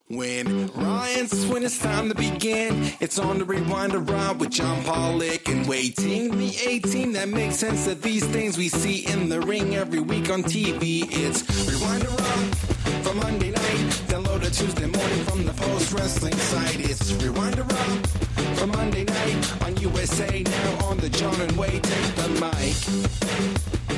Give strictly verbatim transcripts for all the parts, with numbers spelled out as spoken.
When Ryan's when it's time to begin, it's on the Rewind to Raw with John Pollock and Waiting. The A-Team that makes sense of these things we see in the ring every week on T V. It's Rewind to Raw for Monday night. Download it Tuesday morning from the Post Wrestling site. It's Rewind to Raw for Monday night on U S A. Now on the John and Wai Take the Mic.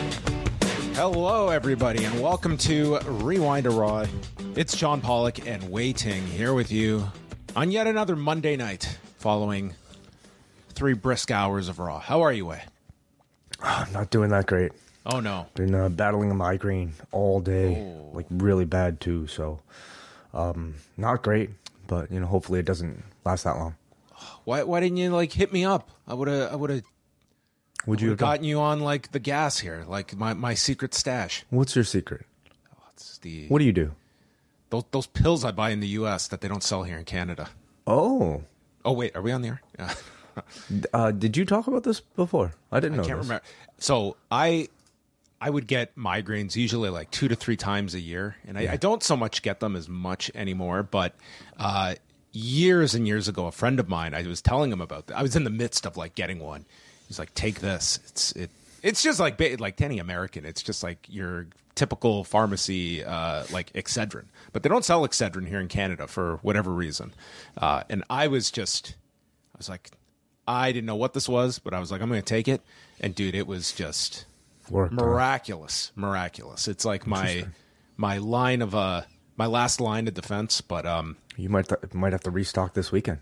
Hello, everybody, and welcome to Rewind to Raw. It's John Pollock and Wai Ting here with you on yet another Monday night following three brisk hours of Raw. How are you, Wai? Oh, not doing that great. Oh, no. Been uh, battling a migraine all day, Oh. like really bad too. So, um, not great, but you know, hopefully it doesn't last that long. Why Why didn't you, like, hit me up? I would have I would have Would you have gotten you on, like, the gas here, like my, my secret stash. What's your secret? It's the What do you do? those, those pills I buy in the U S that they don't sell here in Canada. Oh, Oh, wait, are we on the air? Yeah. uh, did you talk about this before? I didn't know. I can't this. remember. So I I would get migraines usually like two to three times a year, and I, I don't so much get them as much anymore. But uh, years and years ago, a friend of mine, I was telling him about that. I was in the midst of like getting one. He's like, "Take this. It's it. It's just like ba- like any American. It's just like your typical pharmacy, uh, like Excedrin. But they don't sell Excedrin here in Canada for whatever reason. Uh, and I was just, I was like." I didn't know what this was, but I was like, I'm going to take it. And dude, it was just Worked, huh? miraculous, miraculous. It's like my my line of uh my last line of defense. But um, You might th- might have to restock this weekend.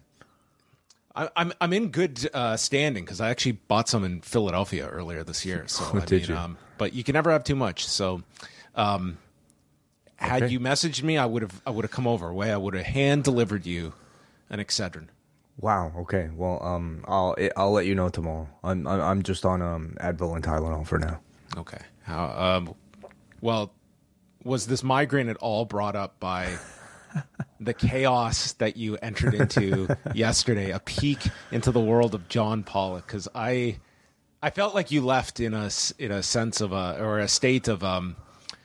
I, I'm I'm in good uh, standing because I actually bought some in Philadelphia earlier this year. So I Did mean, you? Um, but you can never have too much. So, um, had Okay. you messaged me, I would have I would have come over. Way I would have hand delivered you an Excedrin. Wow. Okay. Well, um, I'll I'll let you know tomorrow. I'm I'm I'm just on um Advil and Tylenol for now. Okay. How? Um, well, was this migraine at all brought up by the chaos that you entered into yesterday? A peek into the world of John Pollock, because I, I felt like you left in a s- in a sense of a or a state of um.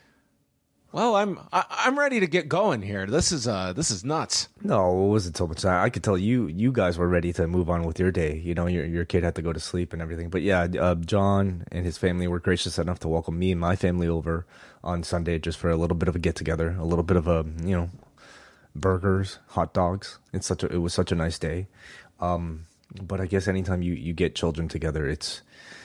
Well, I'm I, I'm ready to get going here. This is uh this is nuts. No, it wasn't so much that. I could tell you you guys were ready to move on with your day. You know, your your kid had to go to sleep and everything. But yeah, uh, John and his family were gracious enough to welcome me and my family over on Sunday just for a little bit of a get together, a little bit of a you know, burgers, hot dogs. It's such a it was such a nice day. Um, but I guess anytime you you get children together, it's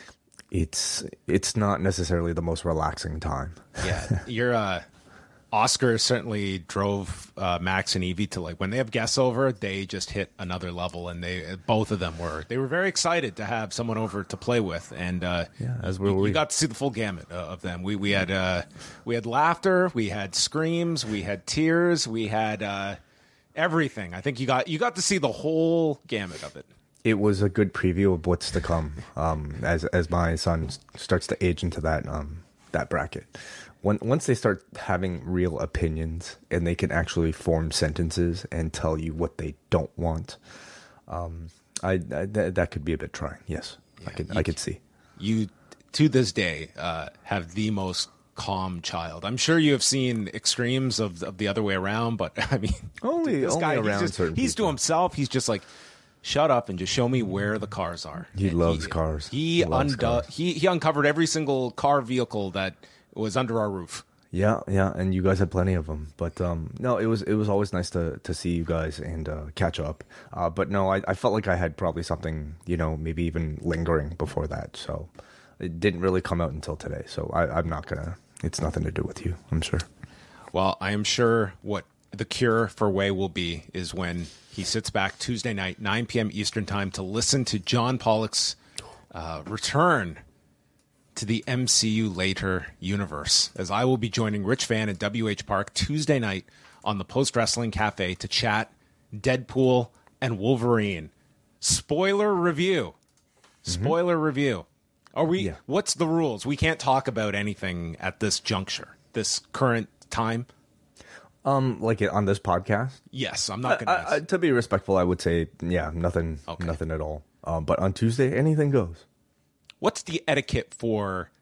it's it's not necessarily the most relaxing time. Yeah, you're uh Oscar certainly drove uh, Max and Evie to, like, when they have guests over, they just hit another level, and they both of them were they were very excited to have someone over to play with, and uh, Yeah, as were you, we. you got to see the full gamut uh, of them. We we had uh, we had laughter, we had screams, we had tears, we had uh, everything. I think you got you got to see the whole gamut of it. It was a good preview of what's to come um, as as my son s- starts to age into that um, that bracket. When, once they start having real opinions and they can actually form sentences and tell you what they don't want, um, I, I th- that could be a bit trying. Yes, I could you- I could see. You, to this day, uh, have the most calm child. I'm sure you have seen extremes of, of the other way around, but I mean, Only- this only guy, around he's, just, certain he's to people. himself. He's just like, shut up and just show me where the cars are. He And loves cars. He He loves undo- cars. he he uncovered every single car vehicle that was under our roof. Yeah, yeah, and you guys had plenty of them. But um, no, it was it was always nice to, to see you guys and uh, catch up. Uh, but no, I, I felt like I had probably something, you know, maybe even lingering before that. So it didn't really come out until today. So I, I'm not gonna. It's nothing to do with you, I'm sure. Well, I am sure what the cure for Wai will be is when he sits back Tuesday night, nine p.m. Eastern time, to listen to John Pollock's uh, return to the M C U later universe, as I will be joining Rich Van at W H Park Tuesday night on the Post Wrestling Cafe to chat Deadpool and Wolverine. Spoiler review. Spoiler review. Are we? Yeah. What's the rules? We can't talk about anything at this juncture, this current time. Um, like it on this podcast. Yes, I'm not I, gonna. I, to be respectful, I would say, yeah, nothing, Okay. nothing at all. Um, but on Tuesday, anything goes. What's the etiquette for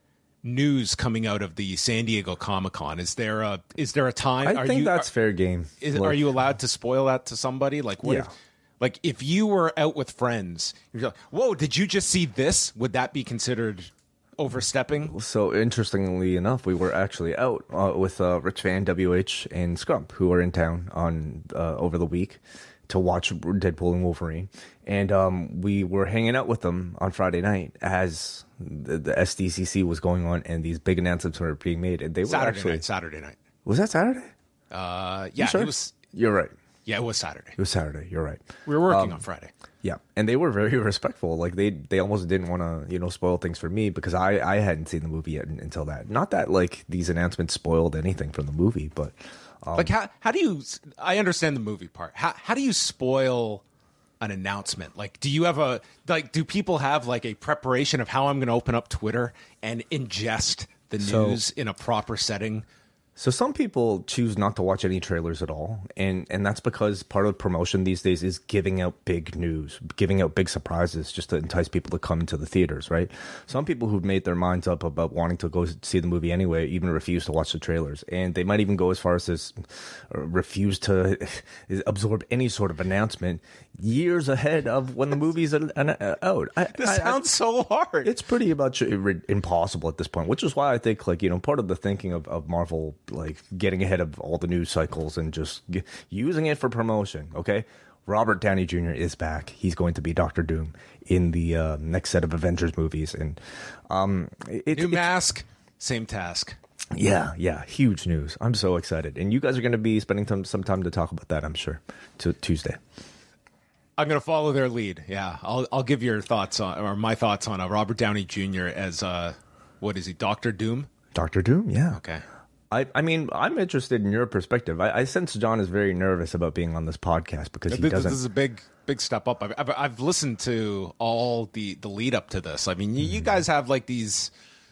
news coming out of the San Diego Comic-Con? Is there a is there a time? I are think you, that's are, fair game. Is, Look, are you allowed to spoil that to somebody? Like what? Yeah. If, like if you were out with friends, you're like, "Whoa, did you just see this?" Would that be considered overstepping? So interestingly enough, we were actually out uh, with uh, Rich Van, W H, and Scrump, who were in town on uh, over the week to watch Deadpool and Wolverine, and um, we were hanging out with them on Friday night as the, the S D C C was going on, and these big announcements were being made. And they Saturday were actually night. Saturday night. Was that Saturday? Uh, yeah, sure? it was. You're right. Yeah, it was Saturday. It was Saturday. You're right. We were working Um, on Friday. Yeah, and they were very respectful. Like they, they almost didn't want to, you know, spoil things for me because I, I hadn't seen the movie yet until that. Not that like these announcements spoiled anything from the movie, but um, Like how how do you? I understand the movie part. How how do you spoil an announcement? Like, do you have a like? Do people have like a preparation of how I'm going to open up Twitter and ingest the So- news in a proper setting? So some people choose not to watch any trailers at all, and and that's because part of promotion these days is giving out big news, giving out big surprises just to entice people to come into the theaters, right? Some people who've made their minds up about wanting to go see the movie anyway even refuse to watch the trailers, and they might even go as far as this, uh, refuse to absorb any sort of announcement years ahead of when the movie's an, an, uh, out. I, This I- I- sounds so hard. it's pretty much impossible at this point, which is why I think, like, you know, part of the thinking of, of Marvel, like, getting ahead of all the news cycles and just g- using it for promotion, okay? Robert Downey Junior is back. He's going to be Doctor Doom in the uh, next set of Avengers movies. And um, it, New it, mask, same task. yeah, yeah, huge news. I'm so excited. And you guys are going to be spending some, some time to talk about that, I'm sure, to Tuesday. I'm going to follow their lead. Yeah, I'll I'll give your thoughts on or my thoughts on uh, Robert Downey Junior as uh, what is he, Doctor Doom? Doctor Doom, yeah. Okay. I, I mean, I'm interested in your perspective. I, I sense John is very nervous about being on this podcast because he This, doesn't. this is a big, big step up. I've, I've, I've listened to all the, the lead up to this. I mean, you, you guys have like these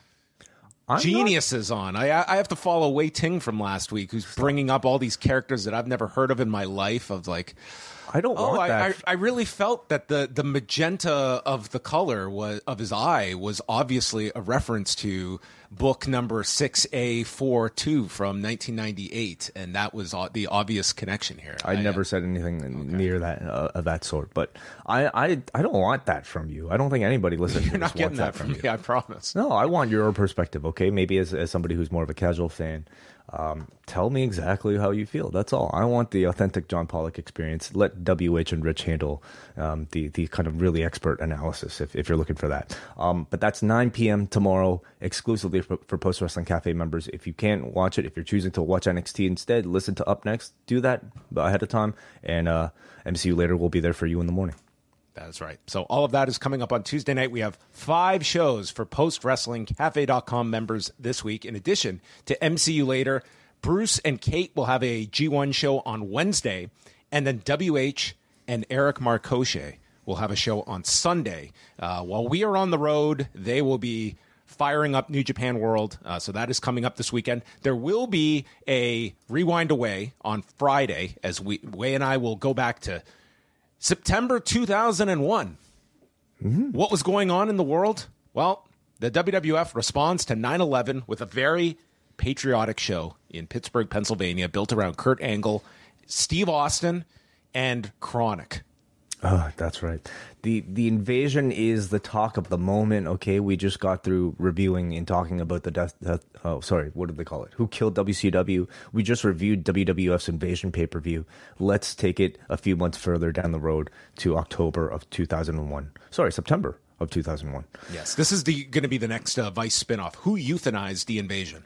I'm not- geniuses on. I I have to follow Wei Ting from last week, who's bringing up all these characters that I've never heard of in my life. Of like, I don't oh, want I, that. I I really felt that the the magenta of the color was of his eye was obviously a reference to book number six A forty-two from nineteen ninety-eight, and that was o- the obvious connection here. I, never said anything near that uh, of that sort, but I, I I don't want that from you. I don't think anybody listening to You're this not getting wants that from you. me, I promise. No, I want your perspective. Okay, maybe as as somebody who's more of a casual fan, um, tell me exactly how you feel. That's all. I want the authentic John Pollock experience. Let W H and Rich handle um, the the kind of really expert analysis if, if you're looking for that. Um, but that's nine p.m. tomorrow, exclusively for, for Post Wrestling Cafe members. If you can't watch it, if you're choosing to watch N X T instead, listen to Up Next. Do that ahead of time, and uh, M C U Later will be there for you in the morning. That's right. So all of that is coming up on Tuesday night. We have five shows for post wrestling cafe dot com members this week. In addition to M C U Later, Bruce and Kate will have a G one show on Wednesday, and then W H and Eric Marcoche will have a show on Sunday. Uh, while we are on the road, they will be firing up New Japan World. Uh, so that is coming up this weekend. There will be a Rewind Away on Friday as we Way and I will go back to September two thousand one. Mm-hmm. What was going on in the world? Well, the W W F responds to nine eleven with a very patriotic show in Pittsburgh, Pennsylvania, built around Kurt Angle, Steve Austin, and Chronic. Oh, that's right. The the invasion is the talk of the moment. Okay, we just got through reviewing and talking about the death. death oh, sorry, what did they call it? Who killed W C W? We just reviewed W W F's Invasion pay per view. Let's take it a few months further down the road to October of two thousand one. Sorry, September of two thousand one. Yes, this is the going to be the next uh, Vice spinoff. Who euthanized the invasion?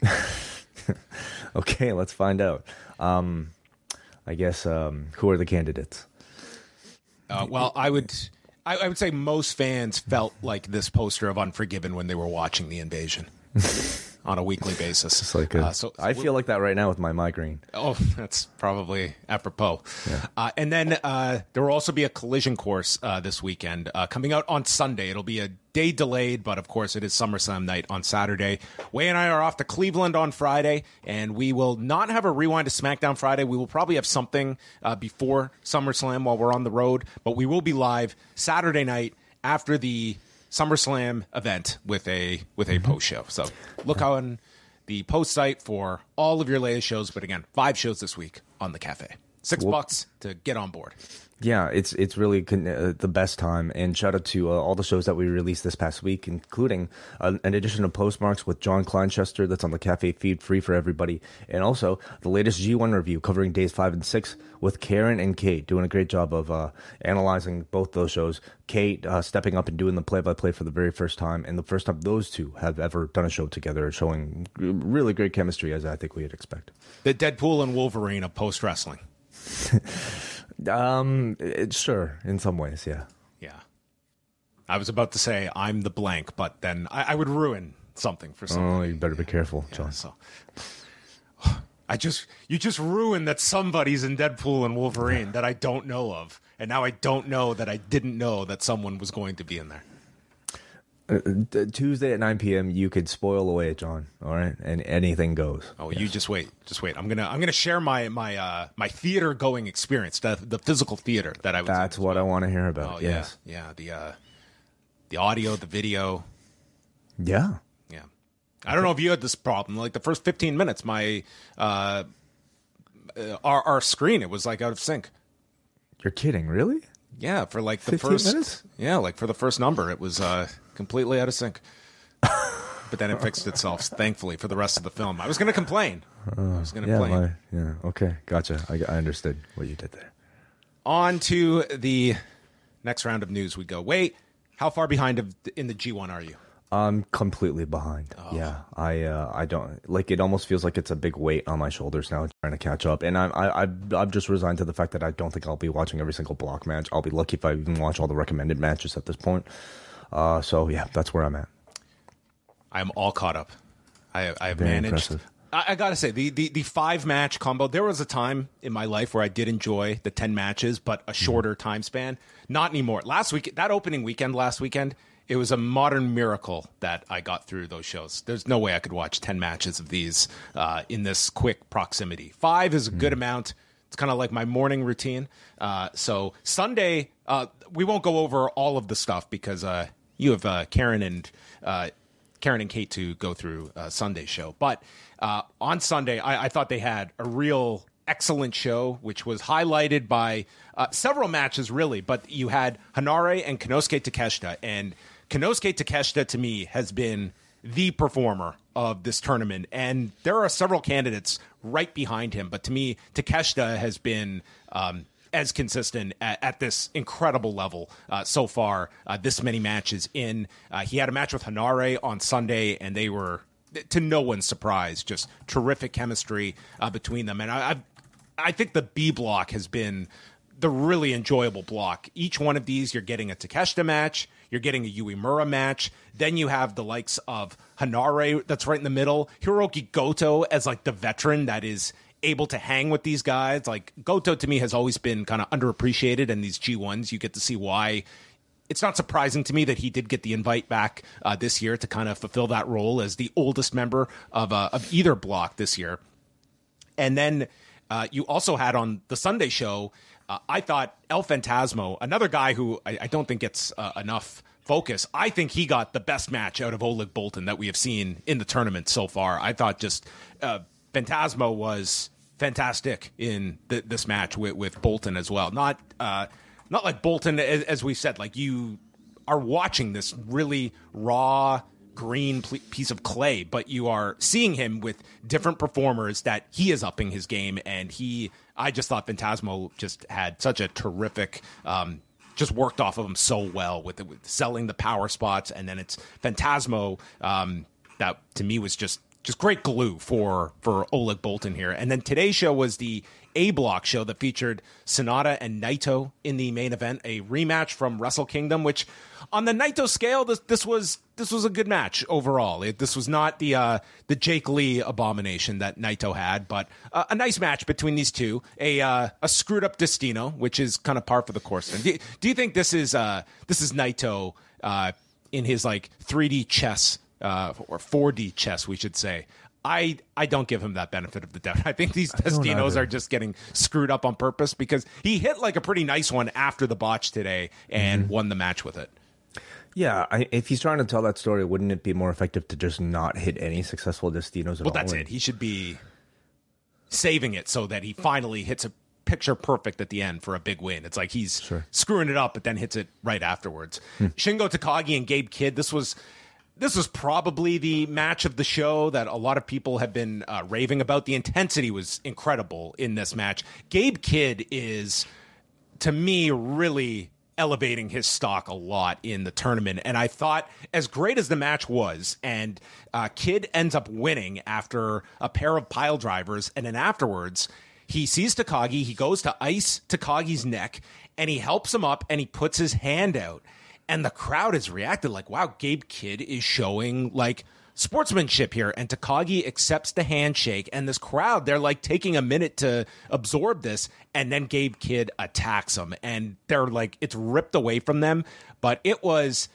Okay, let's find out. Um, I guess um, who are the candidates? Uh, well, I would, I, I would say most fans felt like this poster of Unforgiven when they were watching the invasion on a weekly basis. It's like a, uh, so I feel like that right now with my migraine. Oh, that's probably apropos. Yeah. Uh, and then uh, there will also be a collision course uh, this weekend uh, coming out on Sunday. It'll be a day delayed, but of course it is SummerSlam night on Saturday. Way and I are off to Cleveland on Friday, and we will not have a Rewind to SmackDown Friday. We will probably have something uh, before SummerSlam while we're on the road, but we will be live Saturday night after the SummerSlam event with a with a post show. So look on the post site for all of your latest shows. But again, five shows this week on the Cafe. Six Well- bucks to get on board. Yeah, it's it's really con- uh, the best time. And shout out to uh, all the shows that we released this past week, including uh, an edition of Postmarks with John Kleinchester that's on the Cafe feed, free for everybody. And also the latest G one review covering days five and six with Karen and Kate, doing a great job of uh, analyzing both those shows. Kate uh, stepping up and doing the play-by-play for the very first time, and the first time those two have ever done a show together, showing really great chemistry, as I think we'd expect. The Deadpool and Wolverine of post wrestling. Um, it, sure, in some ways, yeah. Yeah. I was about to say I'm the blank, but then I, I would ruin something for someone. Oh, you better be careful, John. Yeah, so I just you just ruined that somebody's in Deadpool and Wolverine that I don't know of, and now I don't know that I didn't know that someone was going to be in there. Uh, uh, Tuesday at nine p.m. you could spoil away, John. All right, and anything goes. Oh, you just wait, just wait. I'm gonna I'm gonna share my my uh, my theater going experience, the the physical theater that I was. That's in. what I want to hear about. Oh yes. yeah, yeah. The uh, the audio, the video. Yeah. Yeah. I don't know if you had this problem. Like the first fifteen minutes, my uh, uh, our our screen, it was like out of sync. You're kidding, really? Yeah, for like the fifteen first minutes? Yeah, like for the first number, it was uh, completely out of sync. But then it fixed itself, thankfully, for the rest of the film. I was going to complain. I was going to Yeah. complain. My, yeah. Okay. Gotcha. I, I understood what you did there. On to the next round of news we go. Wait, how far behind of, in the G one are you? I'm completely behind. Oh. Yeah, I uh, I don't like. It almost feels like it's a big weight on my shoulders now, trying to catch up. And I'm I, I I'm just resigned to the fact that I don't think I'll be watching every single block match. I'll be lucky if I even watch all the recommended matches at this point. Uh, so yeah, that's where I'm at. I'm all caught up. I, I have Very managed. impressive. I, I gotta say, the, the, the five match combo. There was a time in my life where I did enjoy the ten matches, but a shorter time span. Not anymore. Last week, that opening weekend, last weekend, it was a modern miracle that I got through those shows. There's no way I could watch ten matches of these uh, in this quick proximity. Five is a good amount. It's kind of like my morning routine. Uh, so Sunday, uh, we won't go over all of the stuff because uh, you have uh, Karen and uh, Karen and Kate to go through uh, Sunday's show. But uh, on Sunday, I, I thought they had a real excellent show, which was highlighted by uh, several matches, really. But you had Hanare and Konosuke Takeshita, and Konosuke Takeshita, to me, has been the performer of this tournament. And there are several candidates right behind him. But to me, Takeshita has been um, as consistent at, at this incredible level uh, so far, uh, this many matches in. Uh, he had a match with Hanare on Sunday, and they were, to no one's surprise, just terrific chemistry uh, between them. And I, I've, I think the B block has been the really enjoyable block. Each one of these, you're getting a Takeshita match, you're getting a Uemura match, then you have the likes of Hanare that's right in the middle, Hiroki Goto as like the veteran that is able to hang with these guys. Like Goto to me has always been kind of underappreciated in these G ones. You get to see why. It's not surprising to me that he did get the invite back uh, this year to kind of fulfill that role as the oldest member of uh, of either block this year. And then uh, you also had on the Sunday show, uh, I thought El Phantasmo, another guy who I, I don't think gets uh, enough focus. I think he got the best match out of Oleg Boltin that we have seen in the tournament so far. I thought just uh, Phantasmo was fantastic in th- this match with, with Boltin as well. Not uh, not like Boltin, as, as we said, like you are watching this really raw, green pl- piece of clay, but you are seeing him with different performers that he is upping his game. And he, I just thought Phantasmo just had such a terrific, um, just worked off of him so well with, the, with selling the power spots. And then it's Phantasmo um, that to me was just, just great glue for, for Oleg Boltin here. And then today's show was the A block show that featured Sonata and Naito in the main event, a rematch from Wrestle Kingdom, which on the Naito scale, this, this was, this was a good match overall. It, this was not the, uh, the Jake Lee abomination that Naito had, but uh, a nice match between these two, a, uh, a screwed up Destino, which is kind of par for the course. And do, do you think this is, uh, this is Naito, uh, in his like three D chess, uh, or four D chess, we should say? I, I don't give him that benefit of the doubt. I think these Destinos are just getting screwed up on purpose because he hit like a pretty nice one after the botch today and mm-hmm. won the match with it. Yeah, I, if he's trying to tell that story, wouldn't it be more effective to just not hit any successful Destinos at Well, all? that's it. He should be saving it so that he finally hits a picture perfect at the end for a big win. It's like he's Sure. screwing it up, but then hits it right afterwards. Hmm. Shingo Takagi and Gabe Kidd. This was this was probably the match of the show that a lot of people have been uh, raving about. The intensity was incredible in this match. Gabe Kidd is, to me, really elevating his stock a lot in the tournament. And I thought, as great as the match was, and uh, Kidd ends up winning after a pair of pile drivers, and then afterwards, he sees Takagi, he goes to ice Takagi's neck, and he helps him up, and he puts his hand out. And the crowd has reacted like, wow, Gabe Kidd is showing, like, sportsmanship here. And Takagi accepts the handshake, and this crowd, they're, like, taking a minute to absorb this, and then Gabe Kidd attacks him. And they're, like, it's ripped away from them. But it was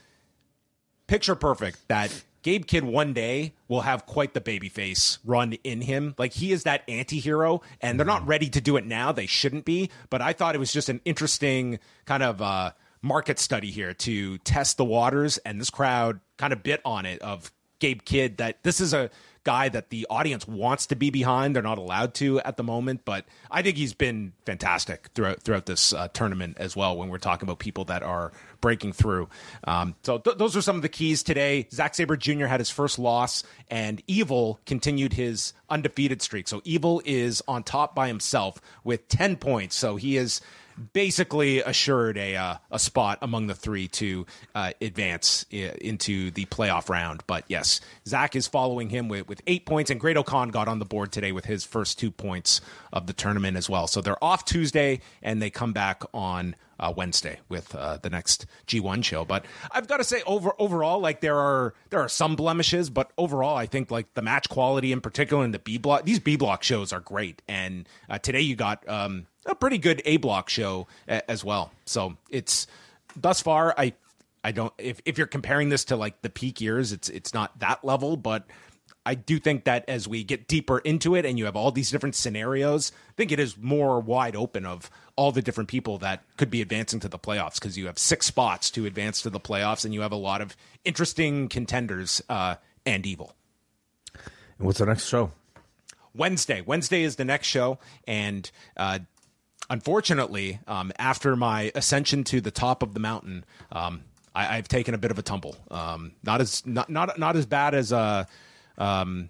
picture perfect that Gabe Kidd one day will have quite the babyface run in him. Like, he is that anti-hero, and they're not ready to do it now. They shouldn't be. But I thought it was just an interesting kind of uh, market study here to test the waters, and this crowd kind of bit on it of Gabe Kidd, that this is a guy that the audience wants to be behind. They're not allowed to at the moment, but I think he's been fantastic throughout throughout this uh, tournament as well when we're talking about people that are breaking through. Um, so th- those are some of the keys today. Zack Sabre Junior had his first loss, and Evil continued his undefeated streak. So Evil is on top by himself with ten points. So he is basically assured a uh, a spot among the three to uh, advance I- into the playoff round. But yes, Zach is following him with, with eight points, and Great O'Con got on the board today with his first two points of the tournament as well. So they're off Tuesday, and they come back on uh, Wednesday with uh, the next G one show. But I've got to say, over overall, like there are there are some blemishes, but overall, I think like the match quality in particular in the B block, these B block shows are great. And uh, today you got um, a pretty good A block show a- as well. So it's thus far, I I don't if if you're comparing this to like the peak years, it's it's not that level, but I do think that as we get deeper into it and you have all these different scenarios, I think it is more wide open of all the different people that could be advancing to the playoffs, because you have six spots to advance to the playoffs and you have a lot of interesting contenders uh, and Evil. And what's the next show? Wednesday. Wednesday is the next show. And uh, unfortunately, um, after my ascension to the top of the mountain, um, I, I've taken a bit of a tumble. Um, not as not not not as bad as uh, um,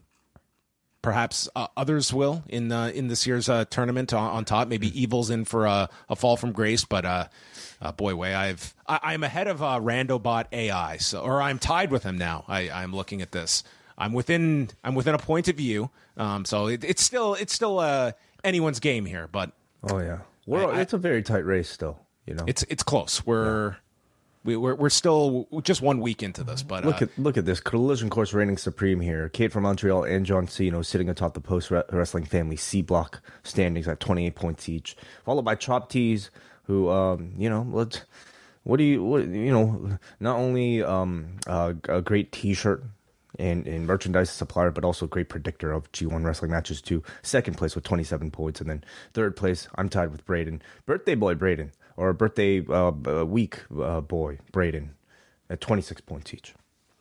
perhaps uh, others will in uh, in this year's uh, tournament on, on top. Maybe Evil's in for a, a fall from grace, but uh, uh, boy, way I've I, I'm ahead of uh, Randobot A I, so or I'm tied with him now. I, I'm looking at this. I'm within I'm within a point of view. Um, so it, it's still it's still uh, anyone's game here, but Oh yeah, well, I- I- it's a very tight race still. You know, it's it's close. We're yeah. we, we're we're still just one week into this, but look uh, at look at this Collision Course reigning supreme here. Kate from Montreal and John Cena sitting atop the Post Wrestling Family C block standings at twenty-eight points each, followed by Chop Tees, who um you know let's what do you what you know not only um uh, a great T-shirt and, and merchandise supplier, but also a great predictor of G one wrestling matches too. Second place with twenty-seven points, and then third place I'm tied with Braden, birthday boy Braden. Or birthday uh, week uh, boy, Braden, at twenty-six points each.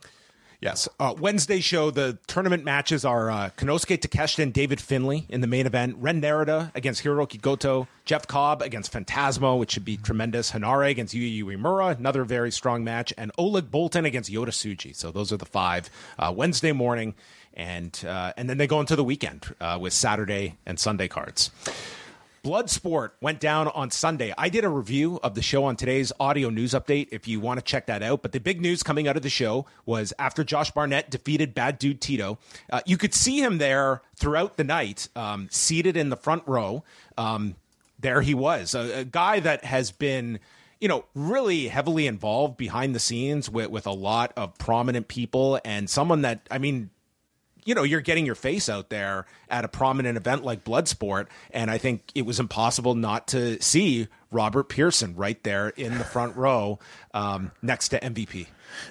Yes. Uh, Wednesday show, the tournament matches are uh, Konosuke Takeshita and David Finlay in the main event. Ren Narita against Hiroki Goto. Jeff Cobb against Phantasmo, which should be tremendous. Hanare against Yuya Uemura, another very strong match. And Oleg Boltin against Yota Tsuji. So those are the five uh, Wednesday morning. And, uh, and then they go into the weekend uh, with Saturday and Sunday cards. Bloodsport went down on Sunday. I did a review of the show on today's audio news update if you want to check that out. But the big news coming out of the show was after Josh Barnett defeated Bad Dude Tito, uh, you could see him there throughout the night, um, seated in the front row. Um, there he was, a, a guy that has been, you know, really heavily involved behind the scenes with, with a lot of prominent people, and someone that, I mean, you know, you're getting your face out there at a prominent event like Bloodsport, and I think it was impossible not to see Robert Pearson right there in the front row um, next to M V P.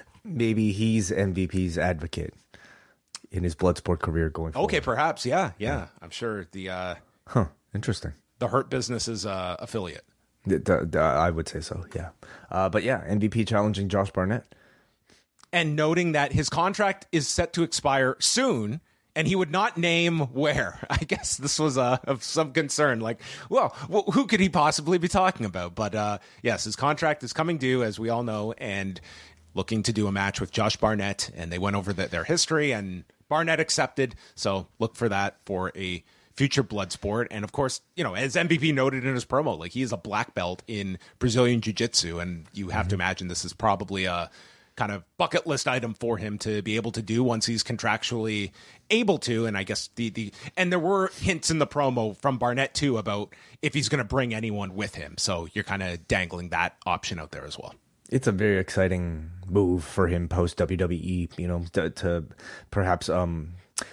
Maybe he's M V P's advocate in his Bloodsport career going forward. Okay, perhaps, yeah, yeah. yeah. I'm sure the uh, huh, interesting. The Hurt Business's uh, affiliate. The, the, the, I would say so, yeah. Uh, but yeah, M V P challenging Josh Barnett. and noting that his contract is set to expire soon. And he would not name where. I guess this was uh, of some concern. Like, well, well, who could he possibly be talking about? But uh, yes, his contract is coming due, as we all know, and looking to do a match with Josh Barnett. And they went over the, their history, and Barnett accepted. So look for that for a future Bloodsport. And of course, you know, as M V P noted in his promo, like he is a black belt in Brazilian Jiu-Jitsu, and you have mm-hmm. to imagine this is probably a kind of bucket list item for him to be able to do once he's contractually able to. And I guess the, the, and there were hints in the promo from Barnett too, about if he's going to bring anyone with him. So you're kind of dangling that option out there as well. It's a very exciting move for him post W W E, you know, to, to perhaps, um,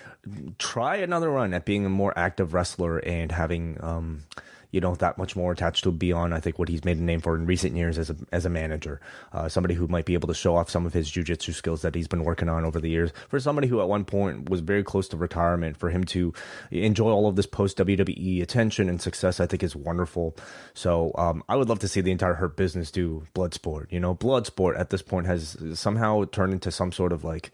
try another run at being a more active wrestler and having, um, you know, that much more attached to beyond, I think, what he's made a name for in recent years as a as a manager. Uh, somebody who might be able to show off some of his jiu-jitsu skills that he's been working on over the years. For somebody who at one point was very close to retirement, for him to enjoy all of this post-W W E attention and success, I think is wonderful. So um, I would love to see the entire Hurt Business do Bloodsport. You know, Bloodsport at this point has somehow turned into some sort of like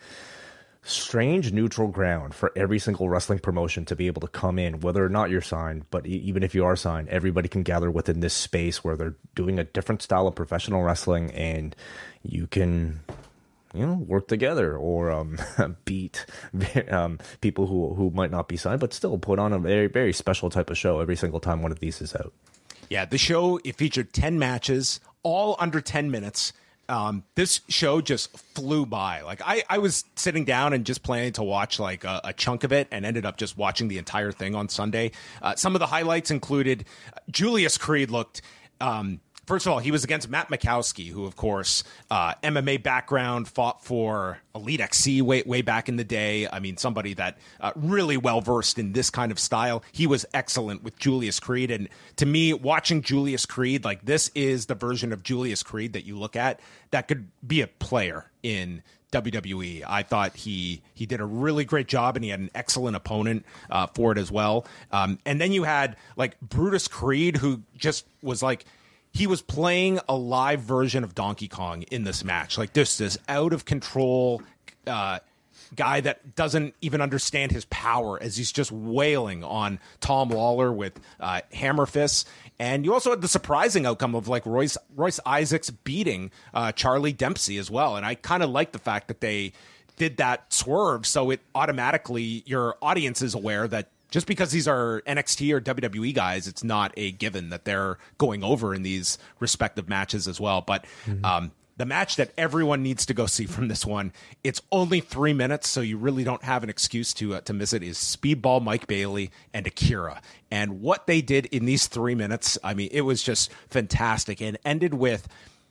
strange neutral ground for every single wrestling promotion to be able to come in, whether or not you're signed. But even if you are signed, everybody can gather within this space where they're doing a different style of professional wrestling, and you can, you know, work together or um, beat um, people who who might not be signed, but still put on a very, very special type of show every single time one of these is out. Yeah, the show, it featured ten matches, all under ten minutes. Um, this show just flew by. Like I, I was sitting down and just planning to watch like a, a chunk of it, and ended up just watching the entire thing on Sunday. Uh, some of the highlights included uh, Julius Creed looked, um, first of all, he was against Matt Mikowski, who, of course, uh, M M A background, fought for Elite X C way, way back in the day. I mean, somebody that uh, really well-versed in this kind of style. He was excellent with Julius Creed. And to me, watching Julius Creed, like this is the version of Julius Creed that you look at that could be a player in W W E. I thought he he did a really great job, and he had an excellent opponent uh, for it as well. Um, and then you had like Brutus Creed, who just was like, he was playing a live version of Donkey Kong in this match. Like this, this out of control uh, guy that doesn't even understand his power, as he's just wailing on Tom Lawler with uh, hammer fists. And you also had the surprising outcome of like Royce, Royce Isaacs beating uh, Charlie Dempsey as well. And I kind of like the fact that they did that swerve, so it automatically, your audience is aware that just because these are N X T or W W E guys, it's not a given that they're going over in these respective matches as well. But mm-hmm. um, the match that everyone needs to go see from this one, it's only three minutes, so you really don't have an excuse to uh, to miss it, is Speedball Mike Bailey and Akira. And what they did in these three minutes, I mean, it was just fantastic, and ended with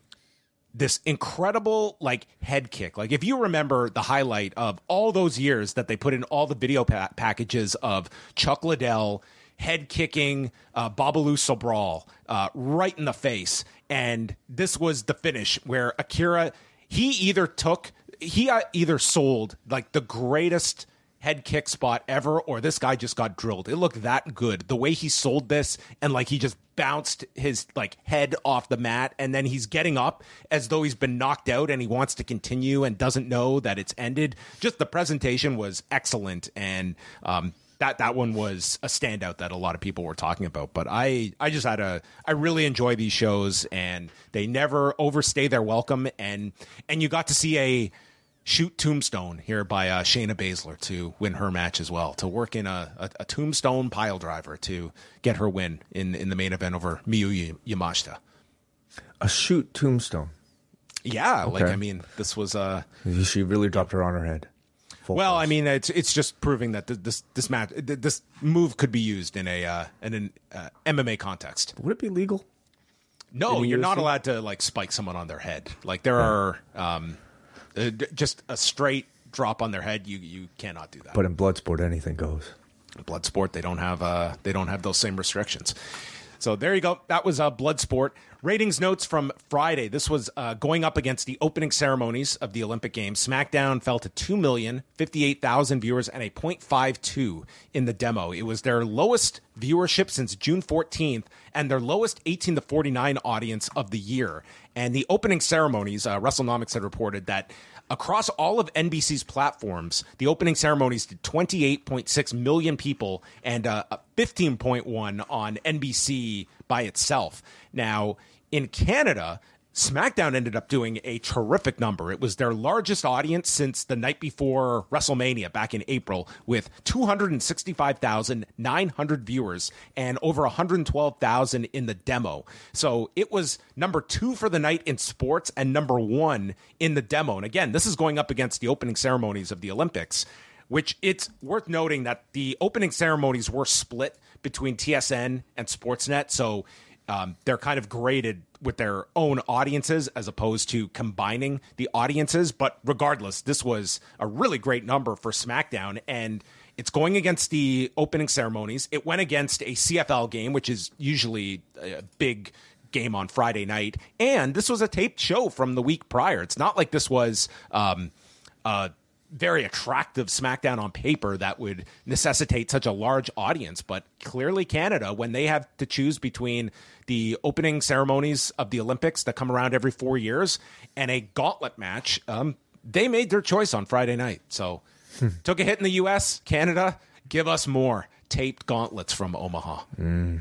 this incredible like head kick. Like if you remember the highlight of all those years that they put in all the video pa- packages of Chuck Liddell head kicking uh, Babalu Sobral uh, right in the face. And this was the finish where Akira, he either took, he uh, either sold like the greatest head kick spot ever, or this guy just got drilled. It looked that good. The way he sold this, and like he just bounced his like head off the mat, and then he's getting up as though he's been knocked out and he wants to continue and doesn't know that it's ended. Just the presentation was excellent, and um that that one was a standout that a lot of people were talking about. But I I just had a I really enjoy these shows, and they never overstay their welcome, and and you got to see a shoot tombstone here by uh, Shayna Baszler to win her match as well, to work in a, a, a tombstone pile driver to get her win in, in the main event over Miyu Yamashita. A shoot tombstone? Yeah, okay. Like, I mean, this was... Uh, she really dropped her on her head. Full well, force. I mean, it's it's just proving that this this match, this move could be used in a uh, in an uh, M M A context. Would it be legal? No, you're not allowed to like spike someone on their head. Like there yeah. are... Um, Uh, just a straight drop on their head, you you cannot do that. But in Bloodsport, anything goes. In Bloodsport, they don't have uh they don't have those same restrictions. So there you go. That was uh, Bloodsport. Ratings notes from Friday. This was uh, going up against the opening ceremonies of the Olympic Games. SmackDown fell to two million fifty-eight thousand viewers and a point five two in the demo. It was their lowest viewership since June fourteenth and their lowest eighteen to forty-nine audience of the year. And the opening ceremonies, uh, WrestleNomics had reported that across all of N B C's platforms, the opening ceremonies did twenty-eight point six million people and uh, fifteen point one on N B C by itself. Now, in Canada, SmackDown ended up doing a terrific number. It was their largest audience since the night before WrestleMania back in April, with two hundred sixty-five thousand nine hundred viewers and over one hundred twelve thousand in the demo. So it was number two for the night in sports and number one in the demo. And again, this is going up against the opening ceremonies of the Olympics, which it's worth noting that the opening ceremonies were split between T S N and Sportsnet. So um, they're kind of graded with their own audiences as opposed to combining the audiences. But regardless, this was a really great number for SmackDown, and it's going against the opening ceremonies. It went against a C F L game, which is usually a big game on Friday night. And this was a taped show from the week prior. It's not like this was um, a very attractive SmackDown on paper that would necessitate such a large audience. But clearly Canada, when they have to choose between the opening ceremonies of the Olympics that come around every four years and a gauntlet match, um, they made their choice on Friday night. So took a hit in the U S. Canada, give us more taped gauntlets from Omaha. Mm.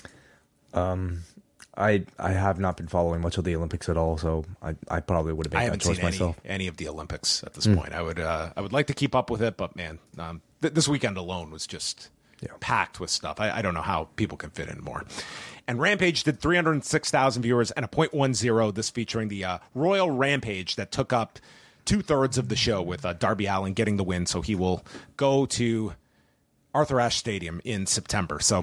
Um, I I have not been following much of the Olympics at all, so I, I probably would have made I that haven't choice seen any, myself. any of the Olympics at this mm. point. I would uh, I would like to keep up with it, but man, um, th- this weekend alone was just yeah. packed with stuff. I, I don't know how people can fit in more. And Rampage did three hundred six thousand viewers and a point one zero, this featuring the uh, Royal Rampage that took up two-thirds of the show, with uh, Darby Allin getting the win, so he will go to Arthur Ashe Stadium in September. So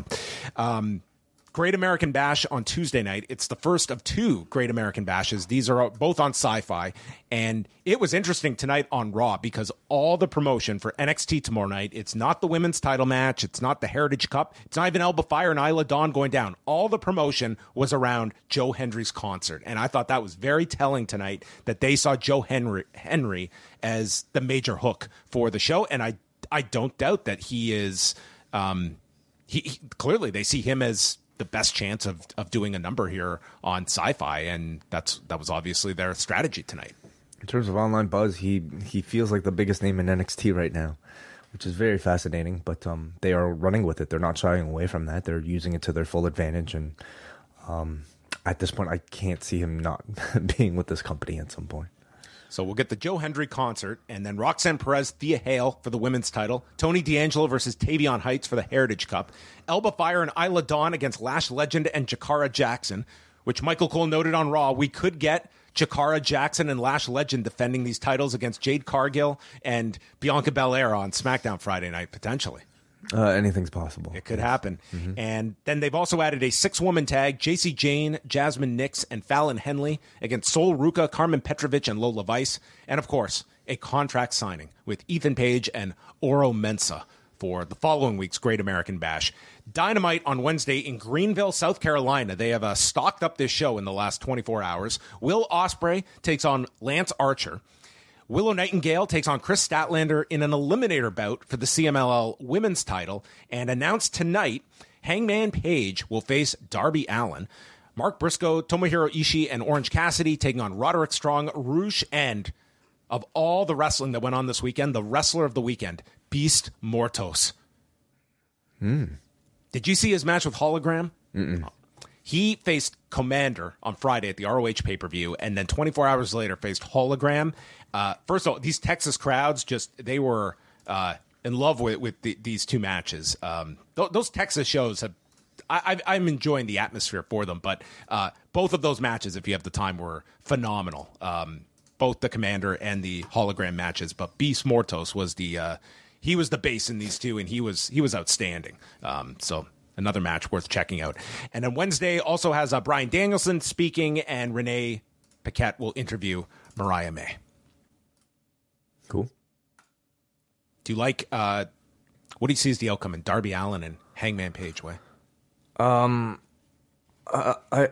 um Great American Bash on Tuesday night. It's the first of two Great American Bashes. These are both on Sci-Fi. And it was interesting tonight on Raw because all the promotion for N X T tomorrow night, it's not the women's title match. It's not the Heritage Cup. It's not even Alba Fire and Isla Dawn going down. All the promotion was around Joe Hendry's concert. And I thought that was very telling tonight that they saw Joe Henry, Henry as the major hook for the show. And I, I don't doubt that he is, um, he, he clearly they see him as the best chance of, of doing a number here on Sci-Fi, and that's that was obviously their strategy tonight. In terms of online buzz, he he feels like the biggest name in N X T right now, which is very fascinating. But um, they are running with it. They're not shying away from that. They're using it to their full advantage. And um, at this point, I can't see him not being with this company at some point. So we'll get the Joe Hendry concert, and then Roxanne Perez, Thea Hale for the women's title, Tony D'Angelo versus Tavion Heights for the Heritage Cup, Alba Fire and Isla Dawn against Lash Legend and Jakara Jackson, which Michael Cole noted on Raw. We could get Jakara Jackson and Lash Legend defending these titles against Jade Cargill and Bianca Belair on SmackDown Friday night, potentially. Uh, anything's possible. It could yes. happen. Mm-hmm. And then they've also added a six-woman tag, J C Jane, Jasmine Nix, and Fallon Henley against Sol Ruka, Carmen Petrovic, and Lola Vice. And, of course, a contract signing with Ethan Page and Oro Mensah for the following week's Great American Bash. Dynamite on Wednesday in Greenville, South Carolina. They have uh, stocked up this show in the last twenty-four hours. Will Ospreay takes on Lance Archer. Willow Nightingale takes on Chris Statlander in an eliminator bout for the C M L L women's title. And announced tonight, Hangman Page will face Darby Allin. Mark Briscoe, Tomohiro Ishii, and Orange Cassidy taking on Roderick Strong, Roosh, and of all the wrestling that went on this weekend, the wrestler of the weekend, Beast Mortos. Mm. Did you see his match with Hologram? Mm-mm. He faced Commander on Friday at the R O H pay-per-view, and then twenty-four hours later faced Hologram. Uh, first of all, these Texas crowds, just they were uh, in love with, with the, these two matches. Um, th- those Texas shows, have, I, I, I'm enjoying the atmosphere for them, but uh, both of those matches, if you have the time, were phenomenal. Um, both the Commander and the Hologram matches, but Beast Mortos was the uh, he was the base in these two, and he was he was outstanding. Um, so. Another match worth checking out. And then Wednesday also has uh, Bryan Danielson speaking, and Renee Paquette will interview Mariah May. Cool. Do you like, uh, what do you see as the outcome in Darby Allin and Hangman Page way? Um, uh, I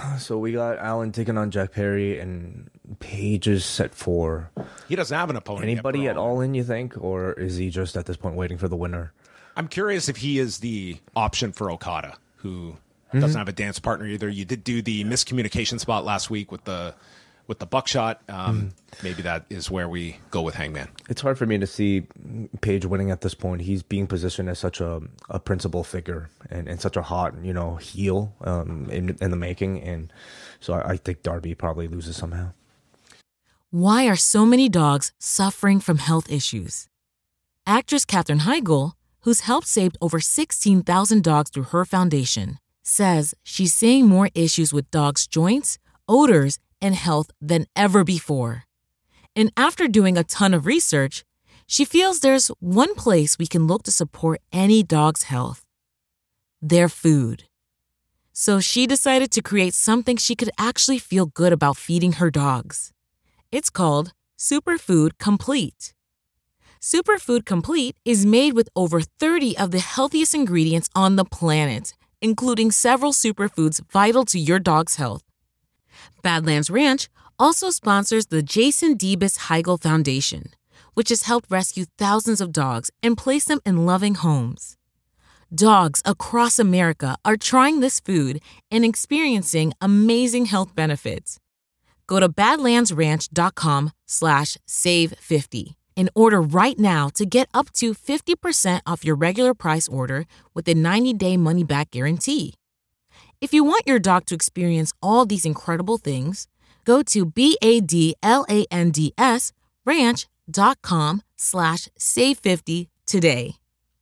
So we got Allen taking on Jack Perry, and Page is set for. He doesn't have an opponent. Anybody yet at all in, you think? Or is he just at this point waiting for the winner? I'm curious if he is the option for Okada, who mm-hmm. doesn't have a dance partner either. You did do the miscommunication spot last week with the with the buckshot. Um, mm. Maybe that is where we go with Hangman. It's hard for me to see Page winning at this point. He's being positioned as such a, a principal figure and, and such a hot, you know, heel um, in, in the making. And so I, I think Darby probably loses somehow. Why are so many dogs suffering from health issues? Actress Katherine Heigl, who's helped save over sixteen thousand dogs through her foundation, says she's seeing more issues with dogs' joints, odors, and health than ever before. And after doing a ton of research, she feels there's one place we can look to support any dog's health: their food. So she decided to create something she could actually feel good about feeding her dogs. It's called Superfood Complete. Superfood Complete is made with over thirty of the healthiest ingredients on the planet, including several superfoods vital to your dog's health. Badlands Ranch also sponsors the Jason Debus Heigl Foundation, which has helped rescue thousands of dogs and place them in loving homes. Dogs across America are trying this food and experiencing amazing health benefits. Go to badlandsranch.com slash save50and order right now to get up to fifty percent off your regular price order with a ninety-day money-back guarantee. If you want your dog to experience all these incredible things, go to B-A-D-L-A-N-D-S ranch.com slash save 50 today.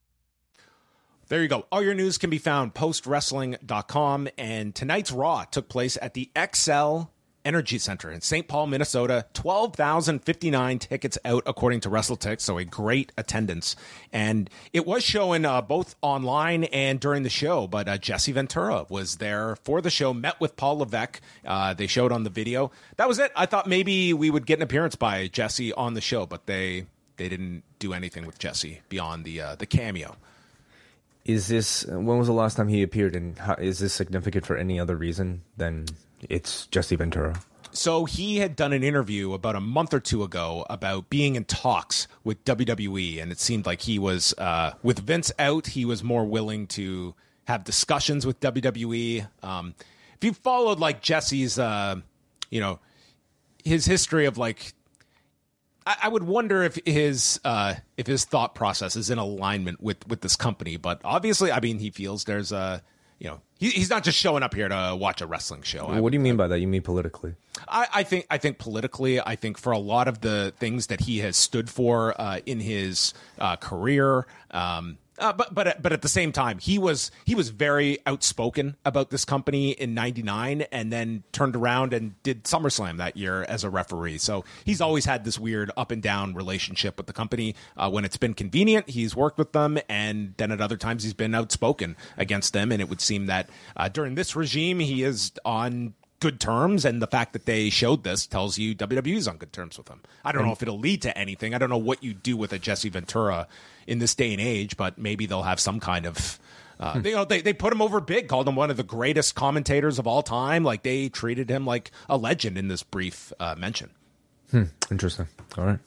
There you go. All your news can be found post wrestling dot com, and tonight's Raw took place at the X L Energy Center in Saint Paul, Minnesota. twelve thousand fifty-nine tickets out, according to WrestleTix, so a great attendance. And it was showing uh, both online and during the show, but uh, Jesse Ventura was there for the show, met with Paul Levesque. Uh, they showed on the video. That was it. I thought maybe we would get an appearance by Jesse on the show, but they they didn't do anything with Jesse beyond the uh, the cameo. Is this, when was the last time he appeared, and how, is this significant for any other reason than it's Jesse Ventura? So he had done an interview about a month or two ago about being in talks with W W E, and it seemed like he was, uh, with Vince out, he was more willing to have discussions with W W E. Um, if you followed like Jesse's, uh, you know, his history of like, I, I would wonder if his uh, if his thought process is in alignment with, with this company. But obviously, I mean, he feels there's a, you know, he, he's not just showing up here to watch a wrestling show. What do you mean by that? You mean politically? I, I think I think politically, I think for a lot of the things that he has stood for uh, in his uh, career, um, uh, but but but at the same time, he was he was very outspoken about this company in ninety-nine, and then turned around and did SummerSlam that year as a referee. So he's always had this weird up and down relationship with the company. Uh, when it's been convenient, he's worked with them, and then at other times he's been outspoken against them. And it would seem that uh, during this regime, he is on good terms, and the fact that they showed this tells you W W E is on good terms with him. I don't know if it'll lead to anything. I don't know what you do with a Jesse Ventura in this day and age, but maybe they'll have some kind of uh, hmm. they, you know, they they put him over big, called him one of the greatest commentators of all time. Like, they treated him like a legend in this brief uh, mention. Hmm. Interesting. All right.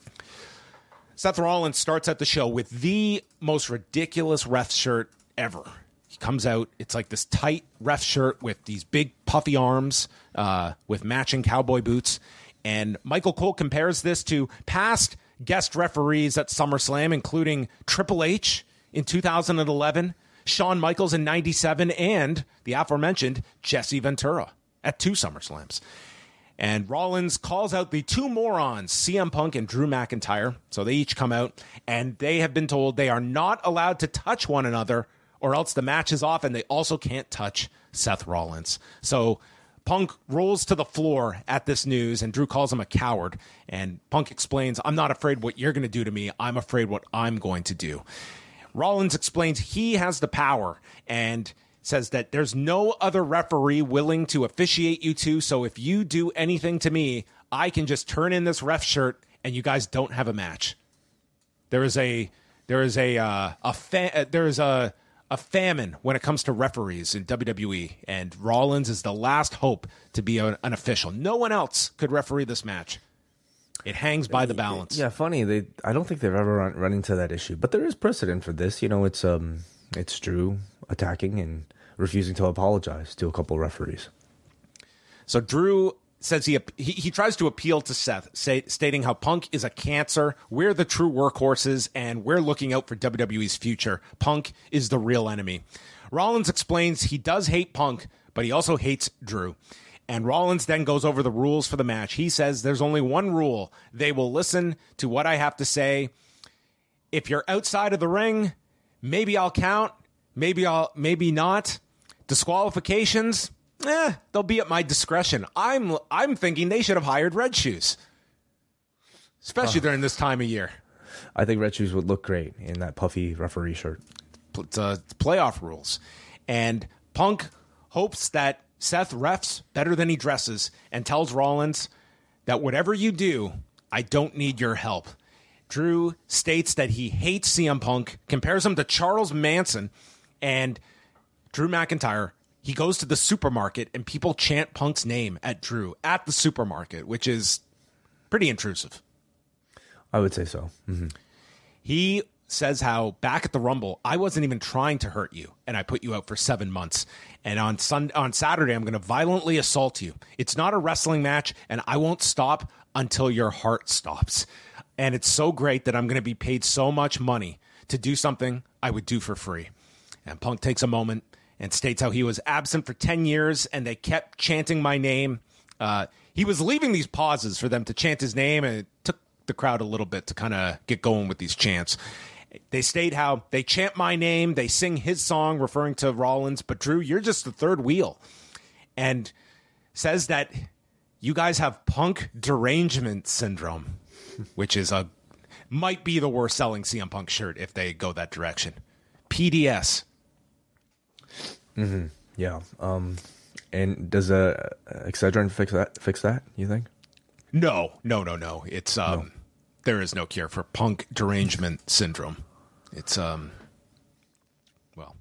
Seth Rollins starts at the show with the most ridiculous ref shirt ever. He comes out, it's like this tight ref shirt with these big puffy arms uh, with matching cowboy boots. And Michael Cole compares this to past guest referees at SummerSlam, including Triple H in two thousand eleven, Shawn Michaels in ninety-seven, and the aforementioned Jesse Ventura at two SummerSlams. And Rollins calls out the two morons, C M Punk and Drew McIntyre. So they each come out, and they have been told they are not allowed to touch one another, or else the match is off, and they also can't touch Seth Rollins. So Punk rolls to the floor at this news, and Drew calls him a coward. And Punk explains, I'm not afraid what you're going to do to me. I'm afraid what I'm going to do. Rollins explains he has the power and says that there's no other referee willing to officiate you two. So if you do anything to me, I can just turn in this ref shirt and you guys don't have a match. There is a, there is a, uh, a fan, there is a, a famine when it comes to referees in W W E, and Rollins is the last hope to be a, an official. No one else could referee this match. It hangs by the balance. Yeah, funny. They, I don't think they've ever run, run into that issue, but there is precedent for this. You know, it's um, it's Drew attacking and refusing to apologize to a couple referees. So Drew says he, he he tries to appeal to Seth, say, stating how Punk is a cancer, we're the true workhorses, and we're looking out for W W E's future. Punk is the real enemy. Rollins explains he does hate Punk, but he also hates Drew. And Rollins then goes over the rules for the match. He says there's only one rule. They will listen to what I have to say. If you're outside of the ring, maybe I'll count, maybe I'll maybe not. Disqualifications, eh, they'll be at my discretion. I'm I'm thinking they should have hired Red Shoes, especially oh. during this time of year. I think Red Shoes would look great in that puffy referee shirt. It's, uh, playoff rules. And Punk hopes that Seth refs better than he dresses and tells Rollins that whatever you do, I don't need your help. Drew states that he hates C M Punk, compares him to Charles Manson, and Drew McIntyre, he goes to the supermarket and people chant Punk's name at Drew at the supermarket, which is pretty intrusive. I would say so. Mm-hmm. He says how back at the Rumble, I wasn't even trying to hurt you, and I put you out for seven months. And on Sun- on Saturday, I'm going to violently assault you. It's not a wrestling match, and I won't stop until your heart stops. And it's so great that I'm going to be paid so much money to do something I would do for free. And Punk takes a moment and states how he was absent for ten years, and they kept chanting my name. Uh, he was leaving these pauses for them to chant his name, and it took the crowd a little bit to kind of get going with these chants. They state how they chant my name, they sing his song referring to Rollins, but Drew, you're just the third wheel. And says that you guys have Punk derangement syndrome, which is a might be the worst selling C M Punk shirt if they go that direction. P D S. Mm-hmm. Yeah. Um, and does a uh, Excedrin fix that? Fix that? You think? No, no, no, no. It's um. No. There is no cure for Punk derangement syndrome. It's, um, well,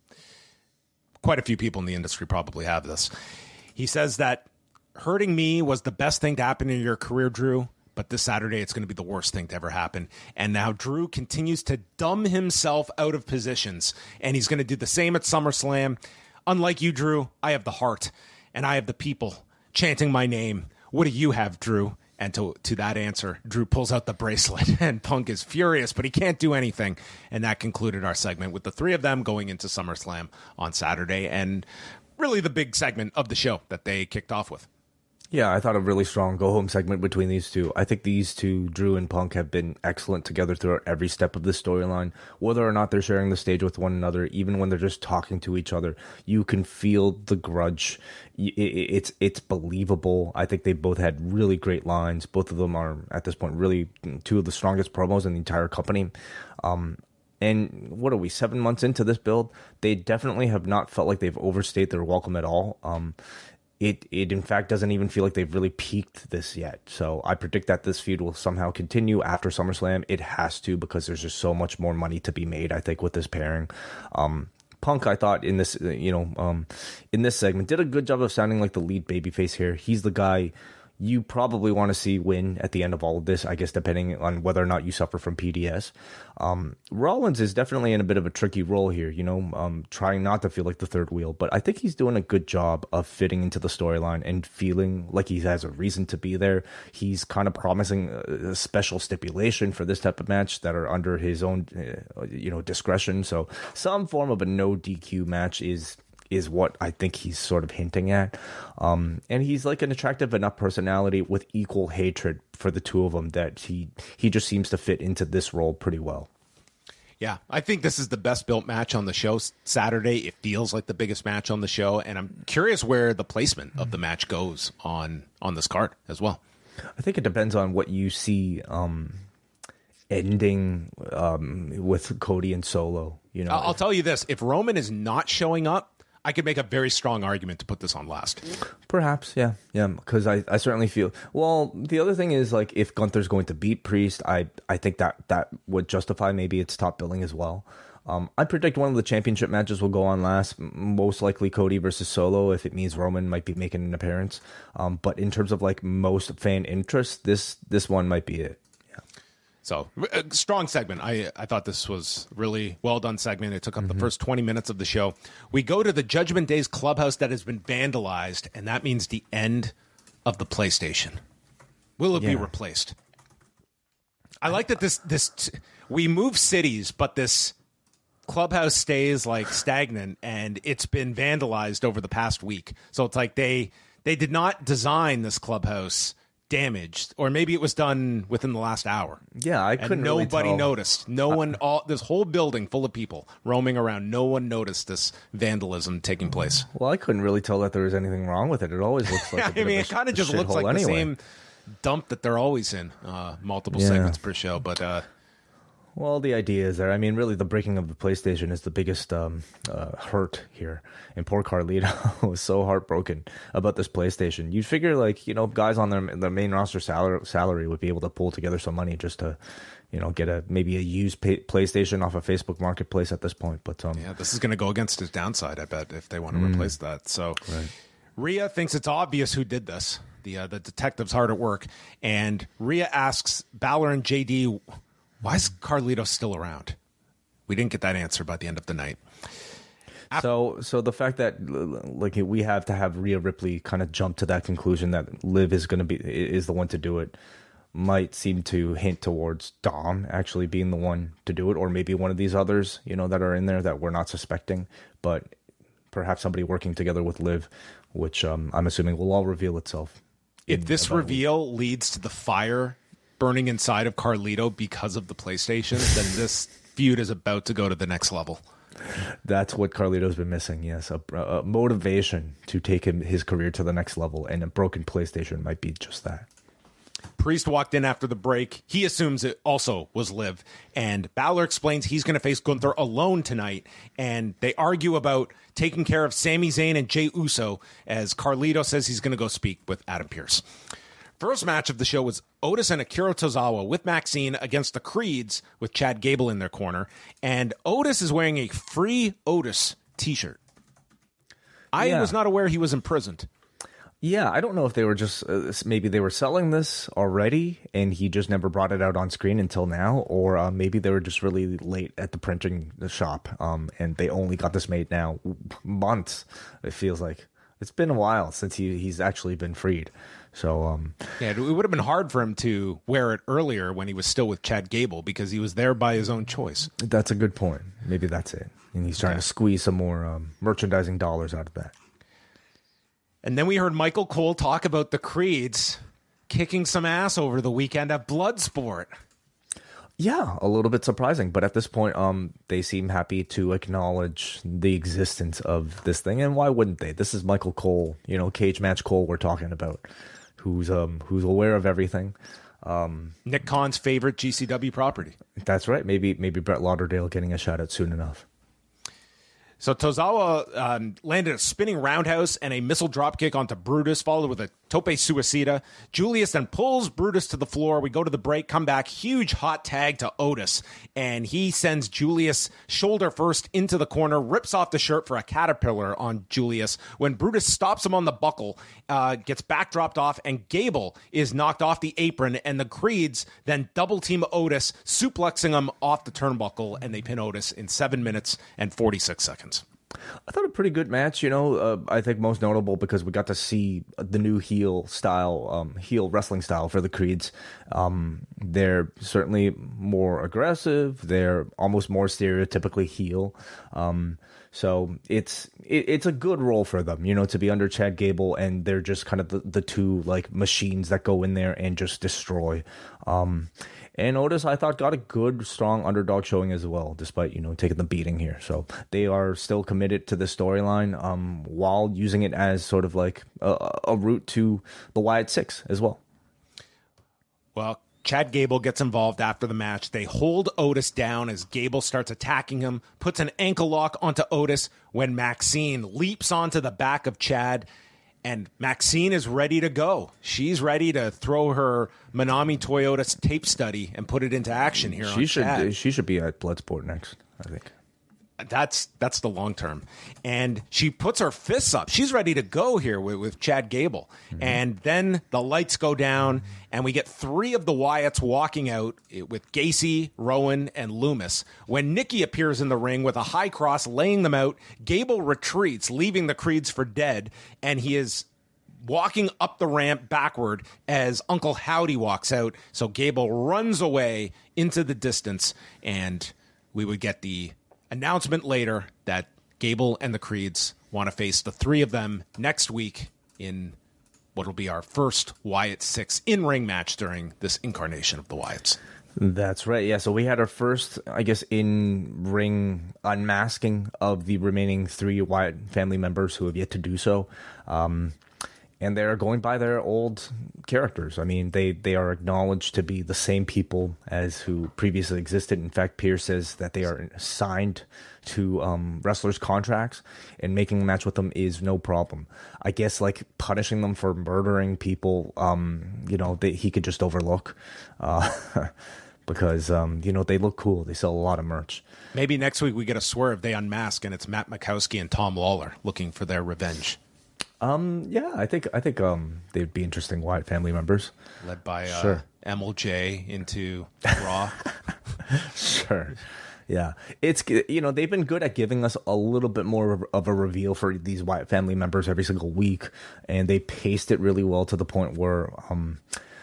quite a few people in the industry probably have this. He says that hurting me was the best thing to happen in your career, Drew, but this Saturday it's going to be the worst thing to ever happen. And now Drew continues to dumb himself out of positions, and he's going to do the same at SummerSlam. Unlike you, Drew, I have the heart, and I have the people chanting my name. What do you have, Drew? And to to that answer, Drew pulls out the bracelet, and Punk is furious, but he can't do anything. And that concluded our segment with the three of them going into SummerSlam on Saturday, and really the big segment of the show that they kicked off with. Yeah, I thought a really strong go-home segment between these two. I think these two, Drew and Punk, have been excellent together throughout every step of the storyline. Whether or not they're sharing the stage with one another, even when they're just talking to each other, you can feel the grudge. It's it's believable. I think they both had really great lines. Both of them are, at this point, really two of the strongest promos in the entire company. Um, and what are we, seven months into this build? They definitely have not felt like they've overstayed their welcome at all. Um It, it in fact doesn't even feel like they've really peaked this yet. So I predict that this feud will somehow continue after SummerSlam. It has to, because there's just so much more money to be made, I think, with this pairing. Um, Punk, I thought in this, you know, um, in this segment, did a good job of sounding like the lead babyface here. He's the guy you probably want to see win at the end of all of this, I guess, depending on whether or not you suffer from P D S. Um, Rollins is definitely in a bit of a tricky role here, you know, um, trying not to feel like the third wheel, but I think he's doing a good job of fitting into the storyline and feeling like he has a reason to be there. He's kind of promising a special stipulation for this type of match that are under his own, uh, you know, discretion. So some form of a no D Q match is is what I think he's sort of hinting at. Um, and he's like an attractive enough personality with equal hatred for the two of them that he, he just seems to fit into this role pretty well. Yeah, I think this is the best built match on the show Saturday. It feels like the biggest match on the show, and I'm curious where the placement of the match goes on, on this card as well. I think it depends on what you see um, ending um, with Cody and Solo. You know, I'll, I'll tell you this: if Roman is not showing up, I could make a very strong argument to put this on last. Perhaps, yeah, yeah, because I, I certainly feel. Well, the other thing is, like, if Gunther's going to beat Priest, I I think that that would justify maybe its top billing as well. Um, I predict one of the championship matches will go on last. Most likely Cody versus Solo, if it means Roman might be making an appearance. Um, but in terms of like most fan interest, this this one might be it. Yeah. So uh, strong segment. I I thought this was really well done segment. It took up mm-hmm. the first twenty minutes of the show. We go to the Judgment Day's clubhouse that has been vandalized, and that means the end of the PlayStation. Will it yeah. be replaced? I like that this this we move cities, but this clubhouse stays like stagnant, and it's been vandalized over the past week. So it's like they they did not design this clubhouse damaged, or maybe it was done within the last hour. Yeah, I couldn't. And nobody really noticed. No one. All this whole building full of people roaming around. No one noticed this vandalism taking place. Well, I couldn't really tell that there was anything wrong with it. It always looks like. yeah, a I mean, a, it kind of just looks like anyway. the same dump that they're always in. Uh, multiple yeah. segments per show, but. Uh, Well, the idea is there. I mean, really, the breaking of the PlayStation is the biggest um, uh, hurt here. And poor Carlito was so heartbroken about this PlayStation. You'd figure, like, you know, guys on their their main roster salary, salary would be able to pull together some money just to, you know, get a maybe a used pay, PlayStation off a Facebook Marketplace at this point. But um, yeah, this is going to go against his downside, I bet, if they want to mm, replace that. So, right. Rhea thinks it's obvious who did this. The uh, the detective's hard at work, and Rhea asks Balor and J D, why is Carlito still around? We didn't get that answer by the end of the night. After- so, so the fact that like we have to have Rhea Ripley kind of jump to that conclusion that Liv is going to be is the one to do it might seem to hint towards Dom actually being the one to do it, or maybe one of these others, you know, that are in there that we're not suspecting, but perhaps somebody working together with Liv, which um, I'm assuming will all reveal itself. If this reveal leads to the fire burning inside of Carlito because of the PlayStation, then this feud is about to go to the next level. That's what Carlito's been missing, yes. A, a motivation to take him his career to the next level, and a broken PlayStation might be just that. Priest walked in after the break. He assumes it also was Liv. And Balor explains he's going to face Gunther alone tonight. And they argue about taking care of Sami Zayn and Jey Uso, as Carlito says he's going to go speak with Adam Pearce. First match of the show was Otis and Akira Tozawa with Maxine against the Creeds with Chad Gable in their corner. And Otis is wearing a free Otis t-shirt. I yeah. was not aware he was imprisoned. Yeah, I don't know if they were just, uh, maybe they were selling this already and he just never brought it out on screen until now, or uh, maybe they were just really late at the printing shop um, and they only got this made now. Months, it feels like. It's been a while since he, he's actually been freed. So um, yeah, it would have been hard for him to wear it earlier when he was still with Chad Gable because he was there by his own choice. That's a good point. Maybe that's it. And he's trying yeah. to squeeze some more um, merchandising dollars out of that. And then we heard Michael Cole talk about the Creeds kicking some ass over the weekend at Bloodsport. Yeah, a little bit surprising, but at this point, um, they seem happy to acknowledge the existence of this thing, and why wouldn't they? This is Michael Cole, you know, Cage Match Cole we're talking about, who's um who's aware of everything. Um, Nick Khan's favorite G C W property. That's right. Maybe maybe Brett Lauderdale getting a shout out soon enough. So Tozawa um, landed a spinning roundhouse and a missile dropkick onto Brutus, followed with a tope suicida. Julius then pulls Brutus to the floor. We go to the break, come back, huge hot tag to Otis, and he sends Julius shoulder first into the corner, rips off the shirt for a caterpillar on Julius. When Brutus stops him on the buckle, uh, gets back dropped off, and Gable is knocked off the apron, and the Creeds then double team Otis, suplexing him off the turnbuckle, and they pin Otis in seven minutes and forty-six seconds. I thought a pretty good match, you know, uh, I think most notable because we got to see the new heel style, um, heel wrestling style for the Creeds. Um, they're certainly more aggressive. They're almost more stereotypically heel. Um, so it's it, it's a good role for them, you know, to be under Chad Gable, and they're just kind of the, the two like machines that go in there and just destroy. Um, And Otis, I thought, got a good, strong underdog showing as well, despite, you know, taking the beating here. So they are still committed to the storyline um, while using it as sort of like a, a route to the Wyatt Six as well. Well, Chad Gable gets involved after the match. They hold Otis down as Gable starts attacking him, puts an ankle lock onto Otis when Maxine leaps onto the back of Chad. And Maxine is ready to go. She's ready to throw her Minami Toyota's tape study and put it into action here she on should, Chad. She should be at Bloodsport next, I think. That's that's the long term. And she puts her fists up. She's ready to go here with, with Chad Gable. Mm-hmm. And then the lights go down, and we get three of the Wyatts walking out with Gacy, Rowan, and Loomis. When Nikki appears in the ring with a high cross, laying them out, Gable retreats, leaving the Creeds for dead, and he is walking up the ramp backward as Uncle Howdy walks out. So Gable runs away into the distance, and we would get the announcement later that Gable and the Creeds want to face the three of them next week in what will be our first Wyatt Six in-ring match during this incarnation of the Wyatts. That's right. Yeah, so we had our first, I guess, in-ring unmasking of the remaining three Wyatt family members who have yet to do so. Um, and they're going by their old characters. I mean, they, they are acknowledged to be the same people as who previously existed. In fact, Pierce says that they are signed to um, wrestlers' contracts, and making a match with them is no problem. I guess, like, punishing them for murdering people, um, you know, they, he could just overlook uh, because, um, you know, they look cool. They sell a lot of merch. Maybe next week we get a swerve. They unmask, and it's Matt Makowski and Tom Lawler looking for their revenge. Um. Yeah, I think I think um they'd be interesting Wyatt family members, led by uh, sure. M L J into Raw. Sure. Yeah, it's, you know, they've been good at giving us a little bit more of a reveal for these Wyatt family members every single week, and they paced it really well to the point where um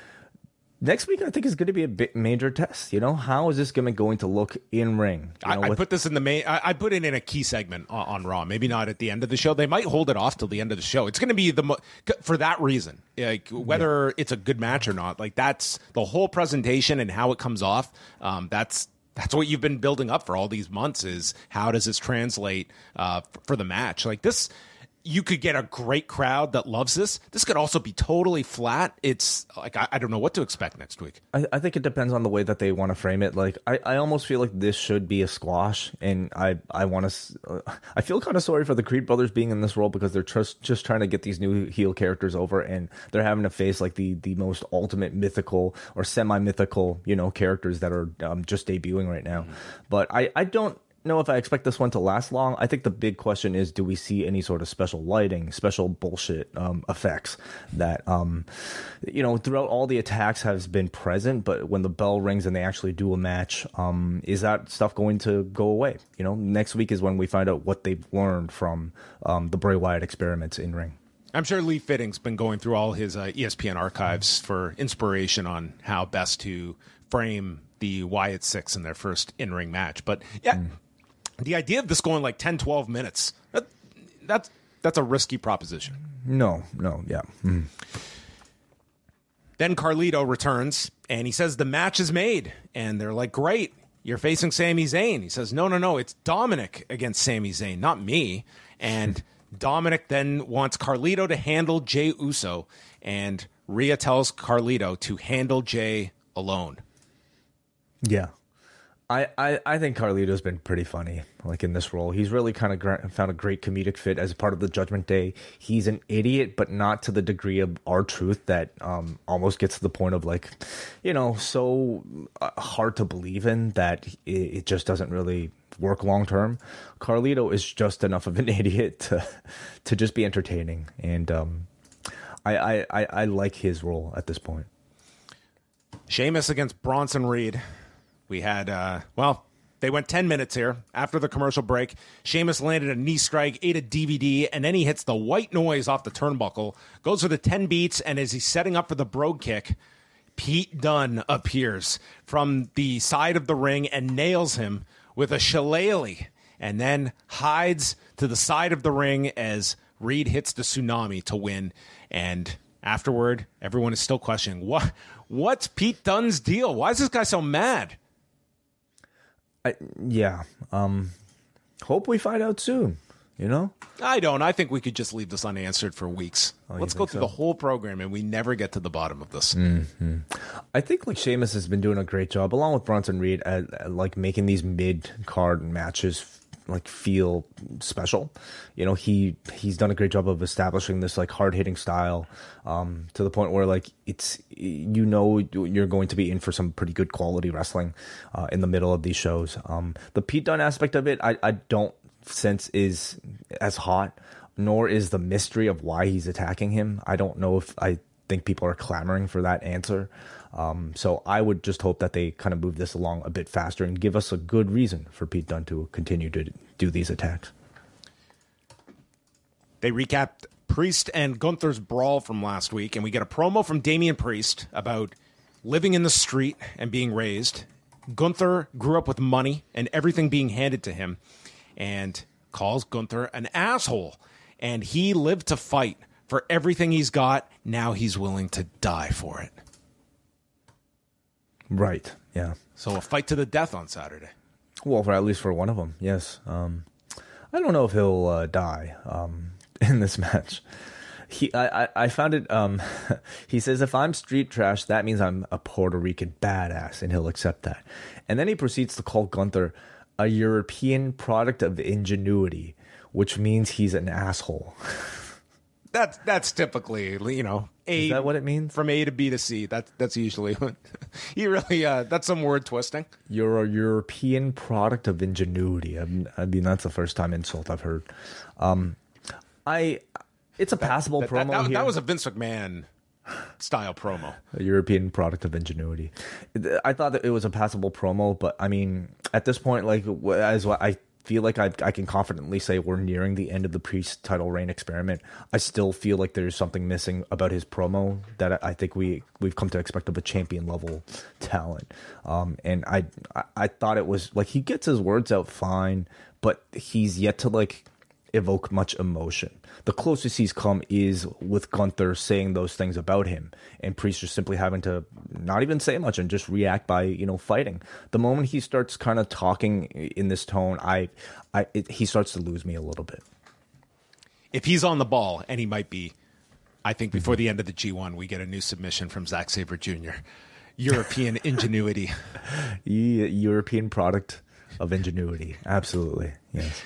next week I think is going to be a big major test. You know, how is this going to going to look in ring? You know, I, I with- put this in the main. I, I put it in a key segment on, on Raw. Maybe not at the end of the show. They might hold it off till the end of the show. It's going to be the mo- for that reason. Like whether yeah. it's a good match or not. Like that's the whole presentation and how it comes off. Um, that's. That's what you've been building up for all these months is how does this translate uh, for the match? Like this, you could get a great crowd that loves this. This could also be totally flat. It's like, I, I don't know what to expect next week. I, I think it depends on the way that they want to frame it. Like, I, I almost feel like this should be a squash. And I, I want to, uh, I feel kind of sorry for the Creed brothers being in this role because they're just, just trying to get these new heel characters over and they're having to face like the, the most ultimate mythical or semi-mythical, you know, characters that are um, just debuting right now. Mm-hmm. But I, I don't, know if I expect this one to last long. I think the big question is, do we see any sort of special lighting, special bullshit um, effects that, um, you know, throughout all the attacks has been present, but when the bell rings and they actually do a match, um, is that stuff going to go away? You know, next week is when we find out what they've learned from um, the Bray Wyatt experiments in ring. I'm sure Lee Fitting's been going through all his uh, E S P N archives for inspiration on how best to frame the Wyatt Six in their first in-ring match. But yeah, mm. the idea of this going like ten, twelve minutes, that, that's that's a risky proposition. No, no, yeah. Mm. Then Carlito returns, and he says the match is made. And they're like, great, you're facing Sami Zayn. He says, no, no, no, it's Dominic against Sami Zayn, not me. And Dominic then wants Carlito to handle Jey Uso, and Rhea tells Carlito to handle Jey alone. Yeah. I, I, I think Carlito's been pretty funny, like in this role. He's really kind of gra- found a great comedic fit as part of the Judgment Day. He's an idiot, but not to the degree of R-Truth that um, almost gets to the point of like, you know, so uh, hard to believe in that it, it just doesn't really work long term. Carlito is just enough of an idiot to to just be entertaining, and um, I, I, I, I like his role at this point. Sheamus against Bronson Reed. We had, uh, well, they went ten minutes here. After the commercial break, Sheamus landed a knee strike, ate a D V D, and then he hits the white noise off the turnbuckle, goes for the ten beats, and as he's setting up for the brogue kick, Pete Dunne appears from the side of the ring and nails him with a shillelagh, and then hides to the side of the ring as Reed hits the tsunami to win. And afterward, everyone is still questioning, what, what's Pete Dunne's deal? Why is this guy so mad? I, yeah. Um, hope we find out soon, you know? I don't. I think we could just leave this unanswered for weeks. Oh, Let's go through so? the whole program and we never get to the bottom of this. Mm-hmm. I think like Sheamus has been doing a great job, along with Bronson Reed, at, at like making these mid-card matches like feel special. You know, he he's done a great job of establishing this like hard hitting style um, to the point where like it's you know you're going to be in for some pretty good quality wrestling uh, in the middle of these shows. Um, the Pete Dunne aspect of it, I, I don't sense is as hot, nor is the mystery of why he's attacking him. I don't know if I think people are clamoring for that answer. Um, so I would just hope that they kind of move this along a bit faster and give us a good reason for Pete Dunne to continue to do these attacks. They recapped Priest and Gunther's brawl from last week, and we get a promo from Damian Priest about living in the street and being raised. Gunther grew up with money and everything being handed to him, and calls Gunther an asshole. And he lived to fight for everything he's got. Now he's willing to die for it. Right. Yeah. So a fight to the death on Saturday. Well, for at least for one of them, yes. Um, I don't know if he'll uh, die um, in this match. He, I, I, I found it. Um, he says, "If I'm street trash, that means I'm a Puerto Rican badass," and he'll accept that. And then he proceeds to call Gunther a European product of ingenuity, which means he's an asshole. That's that's typically, you know, A, is that what it means? From A to B to C. That that's usually what you really. Uh, that's some word twisting. You're a European product of ingenuity. I mean, I mean that's the first time insult I've heard. Um, I, it's a passable that, promo that, that, here. That was a Vince McMahon style promo. A European product of ingenuity. I thought that it was a passable promo, but I mean, at this point, like as what I. feel like I, I can confidently say we're nearing the end of the Priest title reign experiment. I still feel like there's something missing about his promo that I think we we've come to expect of a champion level talent. Um, and I, I I thought it was like he gets his words out fine, but he's yet to like evoke much emotion. The closest he's come is with Gunther saying those things about him, and Priest just simply having to not even say much and just react by, you know, fighting. The moment he starts kind of talking in this tone, I, I, it, he starts to lose me a little bit. If he's on the ball, and he might be, I think before mm-hmm. the end of the G one, we get a new submission from Zack Sabre Junior European ingenuity. European product of ingenuity. Absolutely. Yes.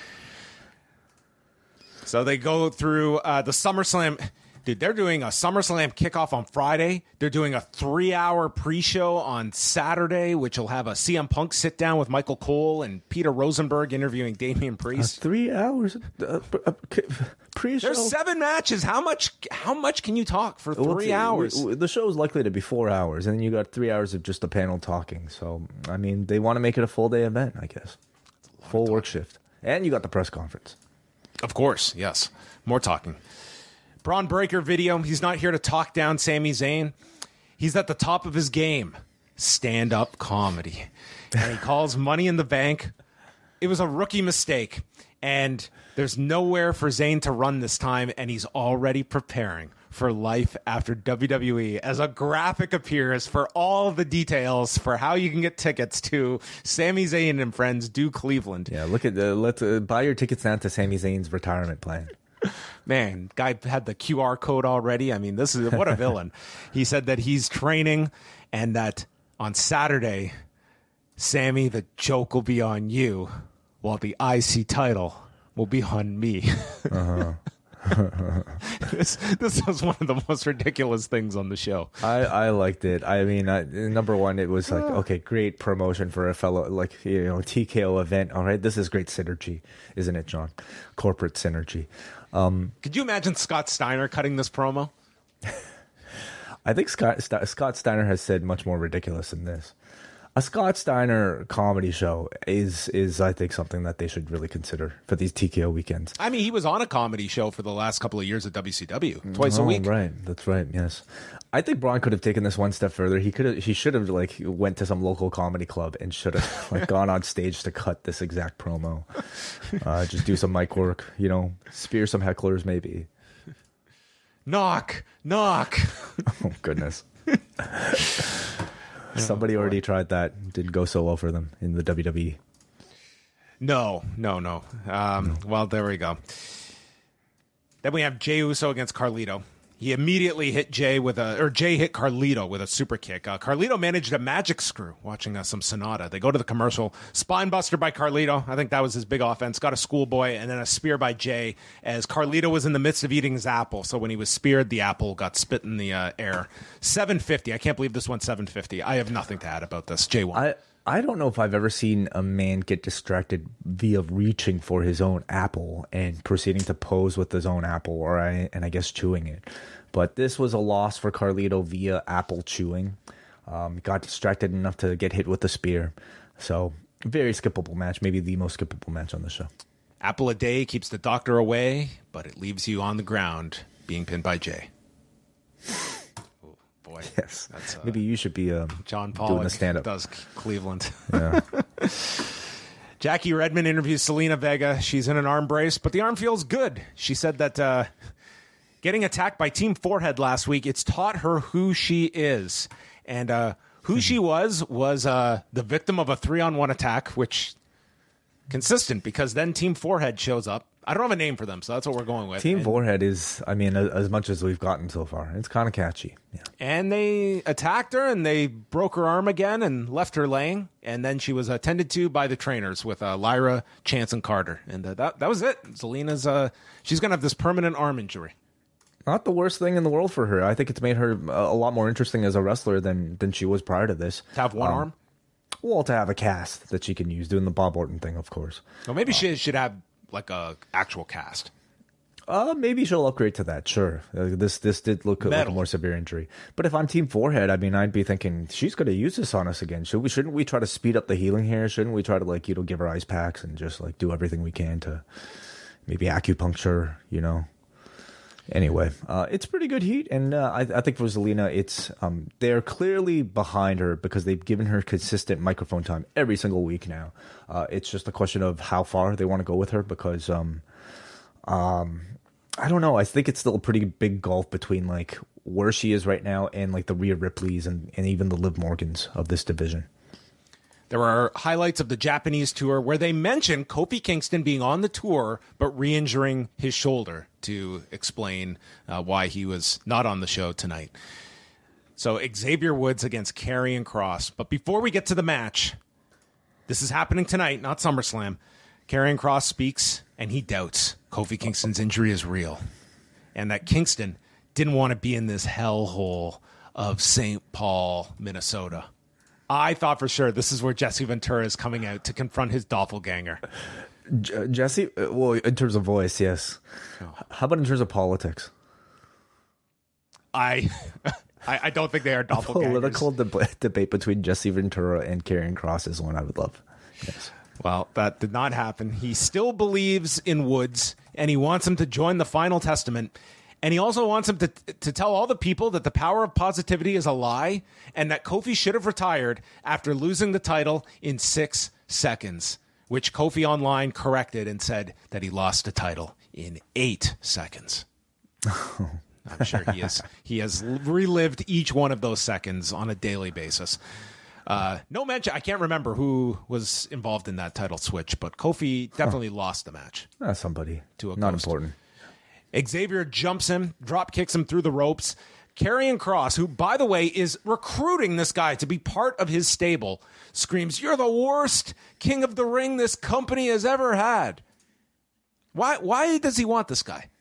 So they go through uh, the SummerSlam. Dude, they're doing a SummerSlam kickoff on Friday. They're doing a three-hour pre-show on Saturday, which will have a C M Punk sit-down with Michael Cole and Peter Rosenberg interviewing Damian Priest. Uh, three hours uh, uh, pre-show? There's seven matches. How much How much can you talk for three well, hours? The show is likely to be four hours, and then you got three hours of just a panel talking. So, I mean, they want to make it a full-day event, I guess. Full work shift. And you got the press conference. Of course, yes. More talking. Braun Breaker video. He's not here to talk down Sami Zayn. He's at the top of his game. Stand-up comedy. And he calls Money in the Bank. It was a rookie mistake. And there's nowhere for Zayn to run this time. And he's already preparing for life after W W E as a graphic appears for all the details for how you can get tickets to Sami Zayn and Friends Do Cleveland. Yeah, look at the let's uh, buy your tickets now to Sami Zayn's retirement plan. Man, guy had the Q R code already. I mean, this is what a villain. He said that he's training and that on Saturday, Sammy, the joke will be on you while the I C title will be on me. Uh-huh. this this was one of the most ridiculous things on the show. I, I liked it. I mean, I, number one, it was like, okay, great promotion for a fellow, like, you know, T K O event. All right, this is great synergy, isn't it, John? Corporate synergy. Um, Could you imagine Scott Steiner cutting this promo? I think Scott, St- Scott Steiner has said much more ridiculous than this. A Scott Steiner comedy show is, is I think, something that they should really consider for these T K O weekends. I mean, he was on a comedy show for the last couple of years at W C W, twice oh, a week. Right, that's right, yes. I think Braun could have taken this one step further. He could have, he should have, like, went to some local comedy club and should have, like, gone on stage to cut this exact promo. Uh, just do some mic work, you know, spear some hecklers, maybe. Knock, knock. Oh, goodness. Somebody already tried that. Didn't go so well for them in the W W E. No, no, no. Um, no. Well, there we go. Then we have Jey Uso against Carlito. He immediately hit Jay with a, or Jay hit Carlito with a super kick. Uh, Carlito managed a magic screw watching uh, some Sonata. They go to the commercial. Spine buster by Carlito. I think that was his big offense. Got a schoolboy and then a spear by Jay as Carlito was in the midst of eating his apple. So when he was speared, the apple got spit in the uh, air. seven fifty. I can't believe this went seven fifty. I have nothing to add about this. Jay won. I, I don't know if I've ever seen a man get distracted via reaching for his own apple and proceeding to pose with his own apple, or I, and I guess chewing it. But this was a loss for Carlito via apple chewing. Um, got distracted enough to get hit with the spear. So, very skippable match. Maybe the most skippable match on the show. Apple a day keeps the doctor away, but it leaves you on the ground being pinned by Jay. Oh, boy. Yes. That's, uh, Maybe you should be um, John Pollock doing a stand-up. does Cleveland. Yeah. Jackie Redmond interviews Selena Vega. She's in an arm brace, but the arm feels good. She said that... Uh, Getting attacked by Team Forehead last week, it's taught her who she is. And uh, who she was was uh, the victim of a three-on-one attack, which consistent because then Team Forehead shows up. I don't have a name for them, so that's what we're going with. Team and, Forehead is, I mean, as, as much as we've gotten so far. It's kind of catchy. Yeah. And they attacked her, and they broke her arm again and left her laying. And then she was attended to by the trainers with uh, Lyra, Chance, and Carter. And uh, that that was it. Selena's, uh, she's going to have this permanent arm injury. Not the worst thing in the world for her. I think it's made her a lot more interesting as a wrestler than than she was prior to this. To have one um, arm? Well, to have a cast that she can use, doing the Bob Orton thing, of course. Well, maybe uh, she should have like a actual cast. Uh, maybe she'll upgrade to that, sure. Uh, this this did look like a more severe injury. But if I'm Team Forehead, I mean, I'd be thinking, she's going to use this on us again. Should we, shouldn't we try to speed up the healing here? Shouldn't we try to, like, you know, give her ice packs and just, like, do everything we can to maybe acupuncture, you know? Anyway, uh, it's pretty good heat, and uh, I, I think for Zelina, it's um, they're clearly behind her because they've given her consistent microphone time every single week now. Uh, it's just a question of how far they want to go with her because, um, um, I don't know. I think it's still a pretty big gulf between like where she is right now and like the Rhea Ripleys and, and even the Liv Morgans of this division. There are highlights of the Japanese tour where they mention Kofi Kingston being on the tour but re-injuring his shoulder to explain uh, why he was not on the show tonight. So Xavier Woods against Karrion Kross. But before we get to the match, this is happening tonight, not SummerSlam. Karrion Kross speaks and he doubts Kofi Kingston's injury is real and that Kingston didn't want to be in this hellhole of Saint Paul, Minnesota. I thought for sure this is where Jesse Ventura is coming out to confront his doppelganger. J- Jesse, well, in terms of voice, yes. Oh. How about in terms of politics? I I, I don't think they are doppelgangers. A political deb- debate between Jesse Ventura and Karrion Kross is one I would love. Yes. Well, that did not happen. He still believes in Woods, and he wants him to join the Final Testament. And he also wants him to to tell all the people that the power of positivity is a lie and that Kofi should have retired after losing the title in six seconds, which Kofi Online corrected and said that he lost the title in eight seconds. I'm sure he is. He has relived each one of those seconds on a daily basis. Uh, no mention. I can't remember who was involved in that title switch, but Kofi definitely huh. lost the match. Uh, somebody. To a Not ghost. important. Xavier jumps him, drop kicks him through the ropes. Karrion Kross, who, by the way, is recruiting this guy to be part of his stable, screams, "You're the worst king of the ring this company has ever had." Why Why does he want this guy?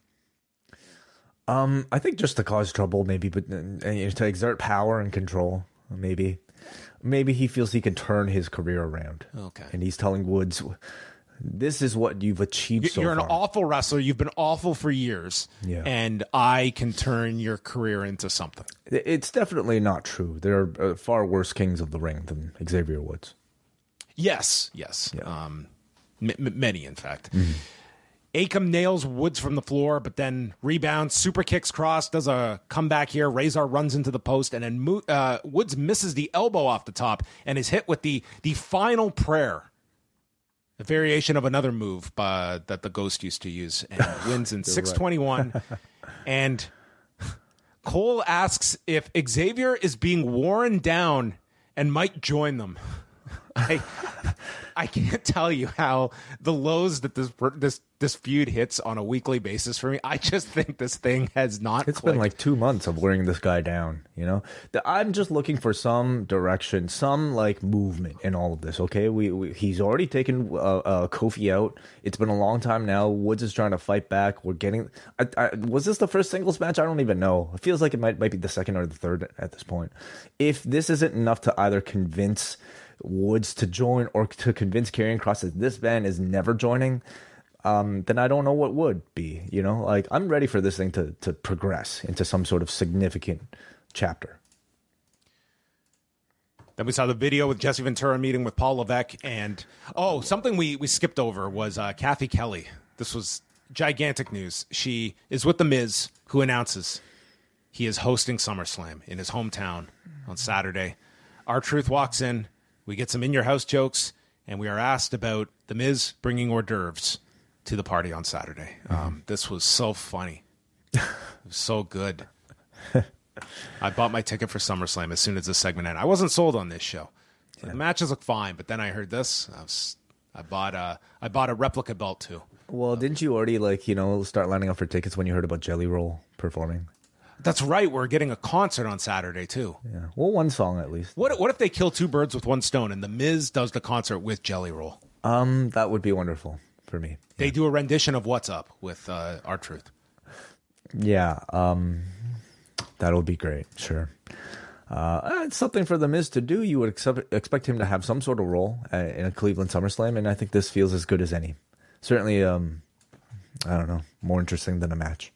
Um, I think just to cause trouble, maybe, but uh, to exert power and control, maybe. Maybe he feels he can turn his career around. Okay. And he's telling Woods, this is what you've achieved so far. You're an awful wrestler. You've been awful for years. Yeah. And I can turn your career into something. It's definitely not true. There are uh, far worse kings of the ring than Xavier Woods. Yes, yes. Yeah. Um, m- m- many, in fact. Mm-hmm. Akam nails Woods from the floor, but then rebounds, super kicks Kross, does a comeback here. Razor runs into the post, and then Mo- uh, Woods misses the elbow off the top and is hit with the, the final prayer. A variation of another move uh, that the Ghost used to use, and wins in six twenty-one. And Cole asks if Xavier is being worn down and might join them. I I can't tell you how the lows that this this this feud hits on a weekly basis for me. I just think this thing has not. It's clicked. been like two months of wearing this guy down. You know, the, I'm just looking for some direction, some like movement in all of this. Okay, we, we he's already taken uh, uh, Kofi out. It's been a long time now. Woods is trying to fight back. We're getting. I, I, was this the first singles match? I don't even know. It feels like it might might be the second or the third at this point. If this isn't enough to either convince Woods to join or to convince Karrion Kross that this band is never joining, um, then I don't know what would be. You know, like I'm ready for this thing to to progress into some sort of significant chapter. Then we saw the video with Jesse Ventura meeting with Paul Levesque, and oh, something we we skipped over was uh, Kathy Kelly. This was gigantic news. She is with The Miz, who announces he is hosting SummerSlam in his hometown on Saturday. R-Truth walks in. We get some in-your-house jokes, and we are asked about The Miz bringing hors d'oeuvres to the party on Saturday. Mm-hmm. Um, this was so funny. It was so good. I bought my ticket for SummerSlam as soon as this segment ended. I wasn't sold on this show. So yeah. The matches look fine, but then I heard this. I, was, I bought a I bought a replica belt too. Well, didn't you already like you know start lining up for tickets when you heard about Jelly Roll performing? That's right. We're getting a concert on Saturday, too. Yeah. Well, one song at least. What What if they kill two birds with one stone and The Miz does the concert with Jelly Roll? Um, that would be wonderful for me. They yeah. do a rendition of What's Up with uh, R-Truth. Yeah. Um, that'll be great. Sure. Uh, it's something for The Miz to do. You would accept, expect him to have some sort of role uh, in a Cleveland SummerSlam, and I think this feels as good as any. Certainly, um, I don't know, more interesting than a match.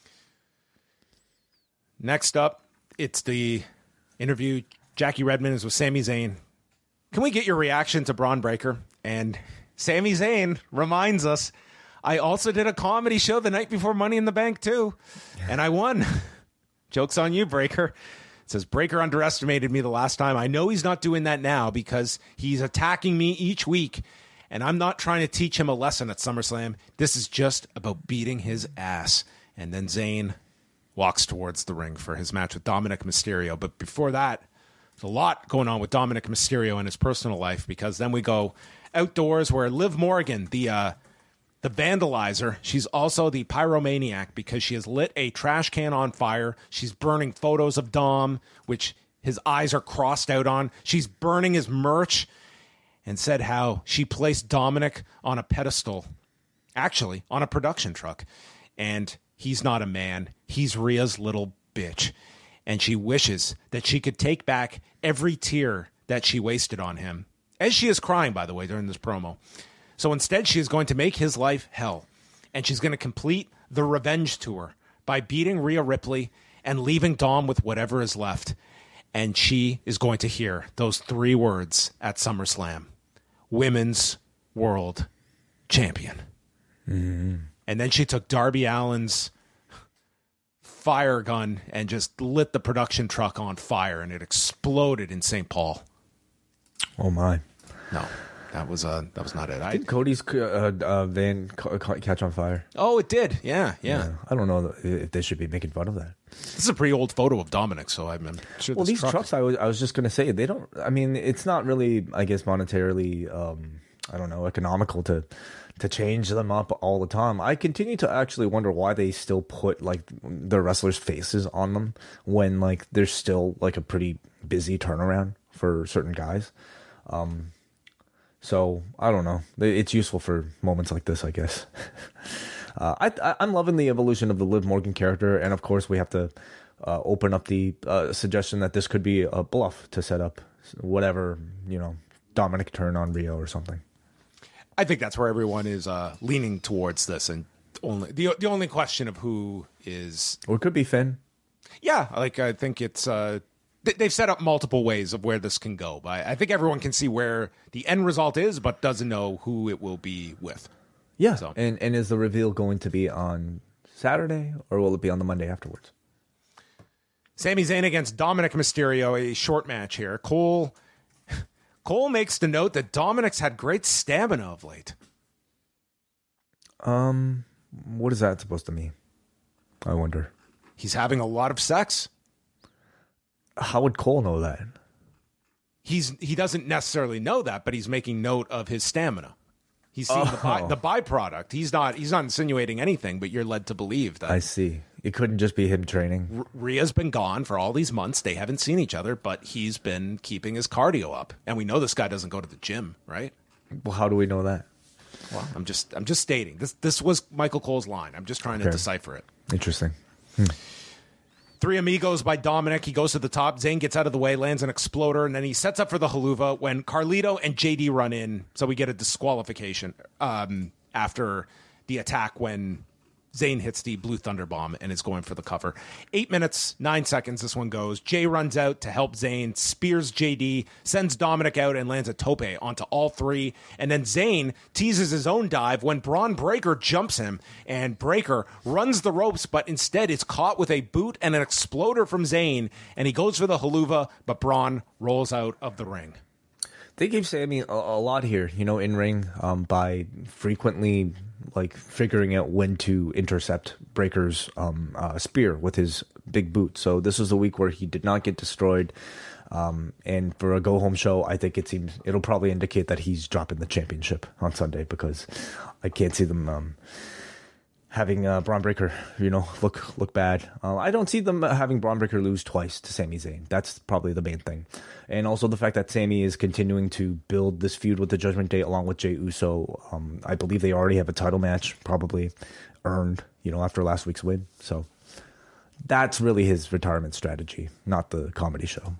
Next up, it's the interview. Jackie Redmond is with Sami Zayn. Can we get your reaction to Braun Breaker? And Sami Zayn reminds us, I also did a comedy show the night before Money in the Bank, too. And I won. Joke's on you, Breaker. It says, Breaker underestimated me the last time. I know he's not doing that now because he's attacking me each week. And I'm not trying to teach him a lesson at SummerSlam. This is just about beating his ass. And then Zayn walks towards the ring for his match with Dominic Mysterio. But before that, there's a lot going on with Dominic Mysterio in his personal life, because then we go outdoors where Liv Morgan, the uh, the vandalizer, she's also the pyromaniac because she has lit a trash can on fire. She's burning photos of Dom, which his eyes are crossed out on. She's burning his merch, and said how she placed Dominic on a pedestal, actually on a production truck. And he's not a man. He's Rhea's little bitch. And she wishes that she could take back every tear that she wasted on him. As she is crying, by the way, during this promo. So instead, she is going to make his life hell. And she's going to complete the revenge tour by beating Rhea Ripley and leaving Dom with whatever is left. And she is going to hear those three words at SummerSlam. Women's World Champion. Mm-hmm. And then she took Darby Allin's fire gun and just lit the production truck on fire, and it exploded in Saint Paul. Oh my! No, that was uh, that was not it. I, Did Cody's uh, uh, van ca- ca- catch on fire? Oh, it did. Yeah, yeah, yeah. I don't know if they should be making fun of that. This is a pretty old photo of Dominic, so I'm sure. Well, this these truck trucks, is... I was I was just gonna say, they don't. I mean, it's not really, I guess, monetarily, um, I don't know, economical to. to change them up all the time. I continue to actually wonder why they still put like the wrestlers' faces on them when like there's still like a pretty busy turnaround for certain guys. Um, so I don't know. It's useful for moments like this, I guess. uh, I, I, I'm loving the evolution of the Liv Morgan character, and of course we have to uh, open up the uh, suggestion that this could be a bluff to set up whatever, you know, Dominic turn on Rio or something. I think that's where everyone is uh, leaning towards this, and only the the only question of who is, or it could be Finn. Yeah, like I think it's uh, th- they've set up multiple ways of where this can go. But I, I think everyone can see where the end result is, but doesn't know who it will be with. Yeah, so. and and is the reveal going to be on Saturday, or will it be on the Monday afterwards? Sami Zayn against Dominic Mysterio, a short match here. Cole. Cole makes the note that Dominic's had great stamina of late. Um, what is that supposed to mean? I wonder. He's having a lot of sex. How would Cole know that? he's he doesn't necessarily know that, but he's making note of his stamina. He's seeing oh. the, by, the byproduct. He's not he's not insinuating anything, but you're led to believe that. I see. It couldn't just be him training. R- Rhea's been gone for all these months. They haven't seen each other, but he's been keeping his cardio up. And we know this guy doesn't go to the gym, right? Well, how do we know that? Well, I'm just I'm just stating. This this was Michael Cole's line. I'm just trying okay. to decipher it. Interesting. Hmm. Three Amigos by Dominic. He goes to the top. Zayn gets out of the way, lands an exploder, and then he sets up for the haluva when Carlito and J D run in. So we get a disqualification um, after the attack when Zayn hits the Blue Thunder Bomb and is going for the cover. Eight minutes, nine seconds this one goes. Jay runs out to help Zayn, spears J D, sends Dominic out and lands a tope onto all three. And then Zayn teases his own dive when Braun Breaker jumps him. And Breaker runs the ropes, but instead is caught with a boot and an exploder from Zayn. And he goes for the haluva, but Braun rolls out of the ring. They gave Sammy a, a lot here, you know, in ring um, by frequently like figuring out when to intercept Breaker's um, uh, spear with his big boot. So this was a week where he did not get destroyed. Um, and for a go home show, I think it seems it'll probably indicate that he's dropping the championship on Sunday because I can't see them um, having uh, Braun Breaker, you know, look look bad. Uh, I don't see them having Braun Breaker lose twice to Sami Zayn. That's probably the main thing. And also the fact that Sami is continuing to build this feud with the Judgment Day along with Jey Uso. Um, I believe they already have a title match probably earned, you know, after last week's win. So that's really his retirement strategy, not the comedy show.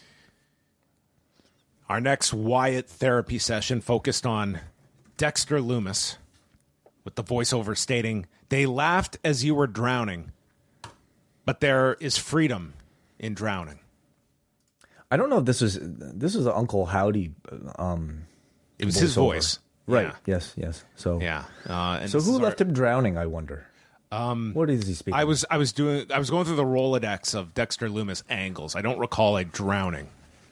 Our next Wyatt therapy session focused on Dexter Lumis with the voiceover stating, "They laughed as you were drowning, but there is freedom in drowning." I don't know if this is this is Uncle Howdy. Um, it was his voice, right? Yeah. Yes, yes. So yeah. Uh, and so who left our... him drowning? I wonder. Um, what is he speaking? I was I was doing I was going through the Rolodex of Dexter Lumis angles. I don't recall a drowning.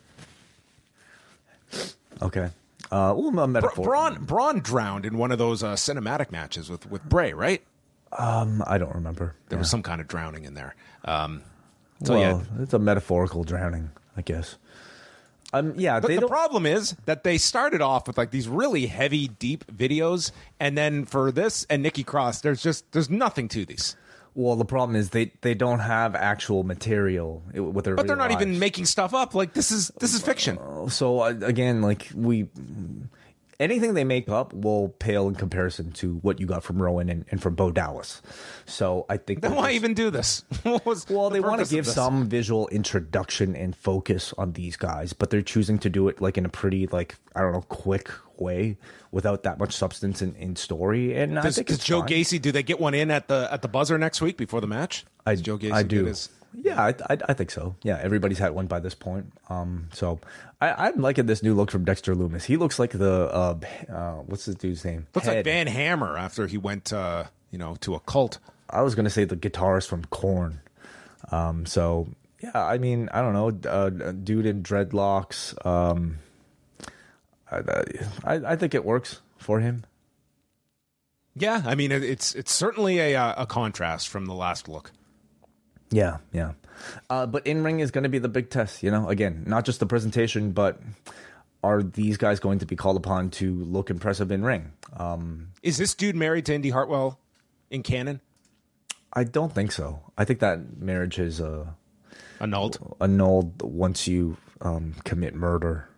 Okay. Uh, well, a metaphor. Braun Braun drowned in one of those uh, cinematic matches with with Bray, right? Um, I don't remember. There yeah. was some kind of drowning in there. Um, so well, yeah, it's a metaphorical drowning, I guess. Um, yeah, the, they the don't... problem is that they started off with like these really heavy, deep videos, and then for this and Nikki Cross, there's just there's nothing to these. Well, the problem is they, they don't have actual material with their. But they're not lives. even making stuff up. Like this is this is fiction. Uh, so uh, again, like we, anything they make up will pale in comparison to what you got from Rowan and, and from Bo Dallas. So I think then why just, even do this? What was well, the they want to give this? some visual introduction and focus on these guys, but they're choosing to do it like in a pretty like I don't know quick way without that much substance in, in story. And does, I think does it's Joe fine. Gacy, do they get one in at the at the buzzer next week before the match? I, does Joe Gacy I do. His... Yeah, I, I I think so. Yeah, everybody's had one by this point. Um, so I, I'm liking this new look from Dexter Lumis. He looks like the uh, uh what's this dude's name? Looks Head. like Van Hammer after he went uh, you know to a cult. I was gonna say the guitarist from Korn. Um, so yeah, I mean I don't know, uh, dude in dreadlocks. Um, I, I I think it works for him. Yeah, I mean it's it's certainly a a contrast from the last look. Yeah, yeah. Uh, but in-ring is going to be the big test, you know? Again, not just the presentation, but are these guys going to be called upon to look impressive in-ring? Um, is this dude married to Indy Hartwell in canon? I don't think so. I think that marriage is uh, annulled. Annulled once you um, commit murder.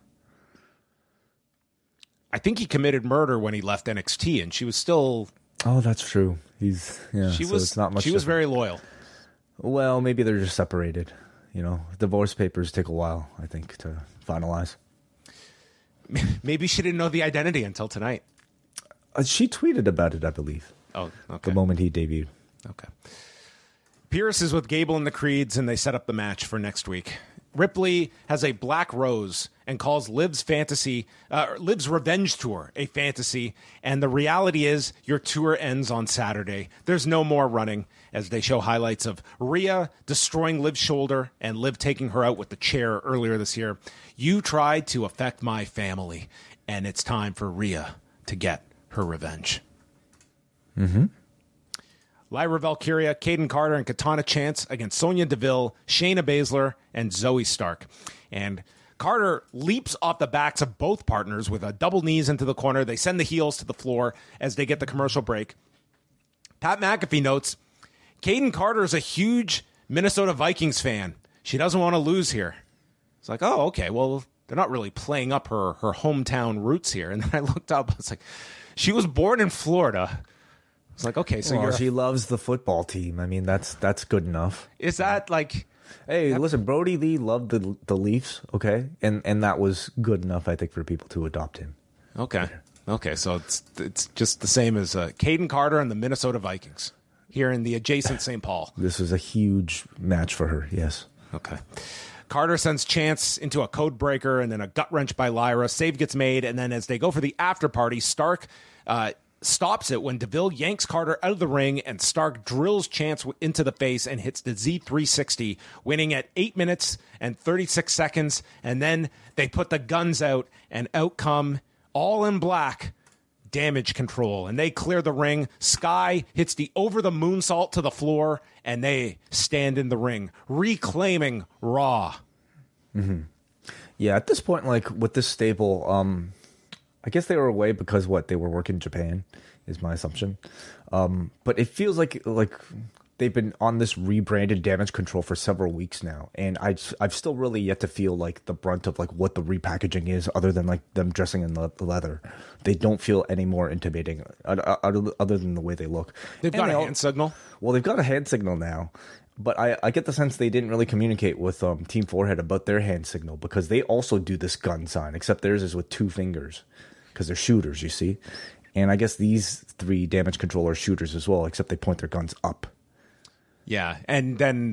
I think he committed murder when he left N X T, and she was still... Oh, that's true. He's yeah. She so was it's not much She was different. very loyal. Well, maybe they're just separated. You know, divorce papers take a while, I think, to finalize. Maybe she didn't know the identity until tonight. Uh, she tweeted about it, I believe. Oh, okay. The moment he debuted. Okay. Pierce is with Gable and the Creeds, and they set up the match for next week. Ripley has a black rose and calls Liv's fantasy, uh, Liv's revenge tour a fantasy. And the reality is your tour ends on Saturday. There's no more running, as they show highlights of Rhea destroying Liv's shoulder and Liv taking her out with the chair earlier this year. You tried to affect my family, and it's time for Rhea to get her revenge. Mm-hmm. Lyra Valkyria, Caden Carter, and Katana Chance against Sonya Deville, Shayna Baszler, and Zoe Stark. And Carter leaps off the backs of both partners with a double knees into the corner. They send the heels to the floor as they get the commercial break. Pat McAfee notes, Caden Carter is a huge Minnesota Vikings fan. She doesn't want to lose here. It's like, oh, okay, well, they're not really playing up her, her hometown roots here. And then I looked up, I was like, she was born in Florida. It's like, okay, so well, you're... she loves the football team. I mean, that's that's good enough. Is that like... Hey, that... listen, Brody Lee loved the the Leafs, okay? And and that was good enough, I think, for people to adopt him. Okay. Okay, so it's it's just the same as uh, Caden Carter and the Minnesota Vikings here in the adjacent Saint Paul. This was a huge match for her, yes. Okay. Carter sends Chance into a code breaker and then a gut wrench by Lyra. Save gets made, and then as they go for the after party, Stark uh, stops it when DeVille yanks Carter out of the ring, and Stark drills Chance into the face and hits the Z three sixty, winning at eight minutes and thirty-six seconds. And then they put the guns out, and out come All in Black, Damage Control, and they clear the ring. Sky hits the over the moonsault to the floor, and they stand in the ring, reclaiming Raw. Mm-hmm. Yeah, at this point, like with this stable, um, I guess they were away because what they were working in Japan, is my assumption. Um, but it feels like like they've been on this rebranded Damage Control for several weeks now, and I I've still really yet to feel like the brunt of like what the repackaging is, other than like them dressing in the leather. They don't feel any more intimidating, other than the way they look. They've got and a they hand signal. Well, they've got a hand signal now, but I, I get the sense they didn't really communicate with um, Team Forehead about their hand signal, because they also do this gun sign, except theirs is with two fingers, because they're shooters, you see. And I guess these three Damage Control are shooters as well, except they point their guns up. Yeah, and then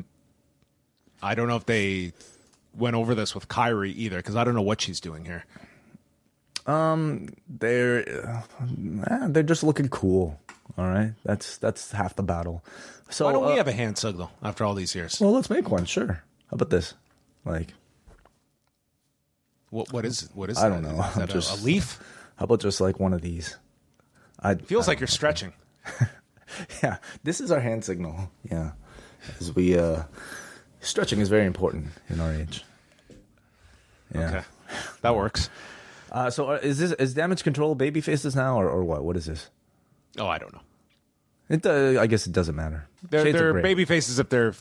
I don't know if they went over this with Kyrie either, because I don't know what she's doing here. Um, they're uh, they're just looking cool. All right, that's that's half the battle. So why don't uh, we have a hand signal after all these years? Well, let's make one. Sure. How about this? Like, what what is what is I that? don't know. Is that just, a, a leaf? How about just like one of these? I feels I like you're stretching. Yeah, this is our hand signal. Yeah, as we uh, stretching is very important in our age. Yeah, okay, that works. Uh, so uh, is this is Damage Control baby faces now, or, or what? What is this? Oh, I don't know. It uh, I guess it doesn't matter. They're, Shades they're of gray. baby faces if they're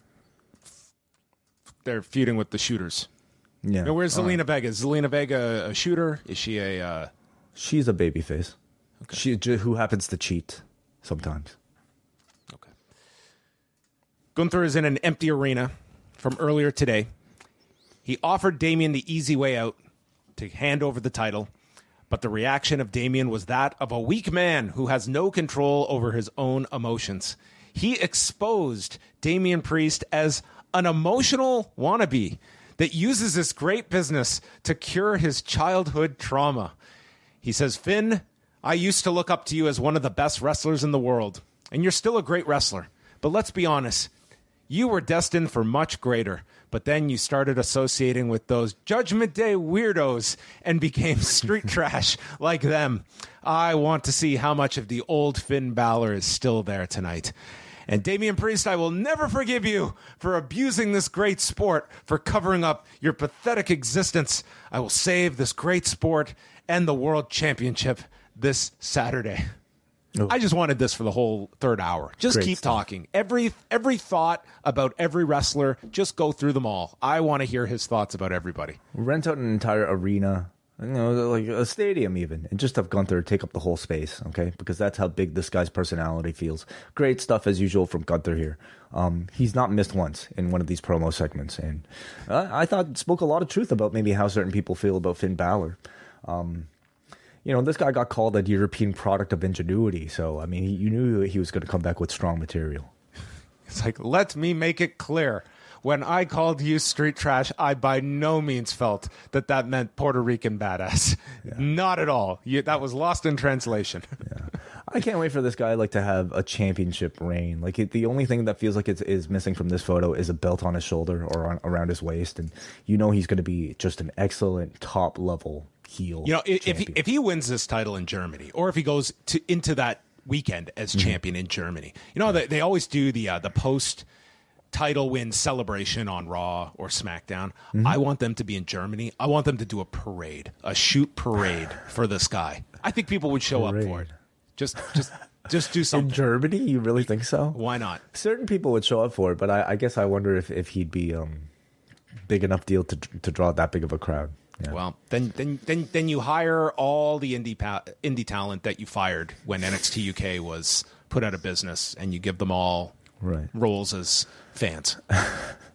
they're feuding with the shooters. Yeah. Now, where's All Zelina right. Vega? Is Zelina Vega a shooter? Is she a? Uh... She's a baby face. Okay. She j- who happens to cheat sometimes. Okay. Gunther is in an empty arena from earlier today. He offered Damian the easy way out to hand over the title, but the reaction of Damian was that of a weak man who has no control over his own emotions. He exposed Damian Priest as an emotional wannabe that uses this great business to cure his childhood trauma. He says, Finn, I used to look up to you as one of the best wrestlers in the world, and you're still a great wrestler. But let's be honest, you were destined for much greater. But then you started associating with those Judgment Day weirdos and became street trash like them. I want to see how much of the old Finn Balor is still there tonight. And Damian Priest, I will never forgive you for abusing this great sport, for covering up your pathetic existence. I will save this great sport and the World Championship this Saturday. Oh. I just wanted this for the whole third hour. Just Great keep stuff. talking. Every every thought about every wrestler, just go through them all. I want to hear his thoughts about everybody. Rent out an entire arena, you know, like a stadium even, and just have Gunther take up the whole space, okay? Because that's how big this guy's personality feels. Great stuff as usual from Gunther here. Um, he's not missed once in one of these promo segments, and uh, I thought it spoke a lot of truth about maybe how certain people feel about Finn Balor. Um, You know, this guy got called a European product of ingenuity. So, I mean, he, you knew he was going to come back with strong material. It's like, let me make it clear. When I called you street trash, I by no means felt that that meant Puerto Rican badass. Yeah. Not at all. You, that was lost in translation. Yeah. I can't wait for this guy like to have a championship reign. Like it, the only thing that feels like it's is missing from this photo is a belt on his shoulder or on, around his waist, and you know he's going to be just an excellent top level heel. You know, if champion. if he, if he wins this title in Germany, or if he goes to into that weekend as mm-hmm. champion in Germany, you know they they always do the uh, the post title win celebration on Raw or SmackDown. Mm-hmm. I want them to be in Germany. I want them to do a parade, a shoot parade for this guy. I think people would show Parade. up for it. Just, just, just do something. In Germany, you really think so? Why not? Certain people would show up for it, but I, I guess I wonder if, if he'd be um big enough deal to to draw that big of a crowd. Yeah. Well, then, then, then, then you hire all the indie pa- indie talent that you fired when N X T U K was put out of business, and you give them all Right. roles as fans. I,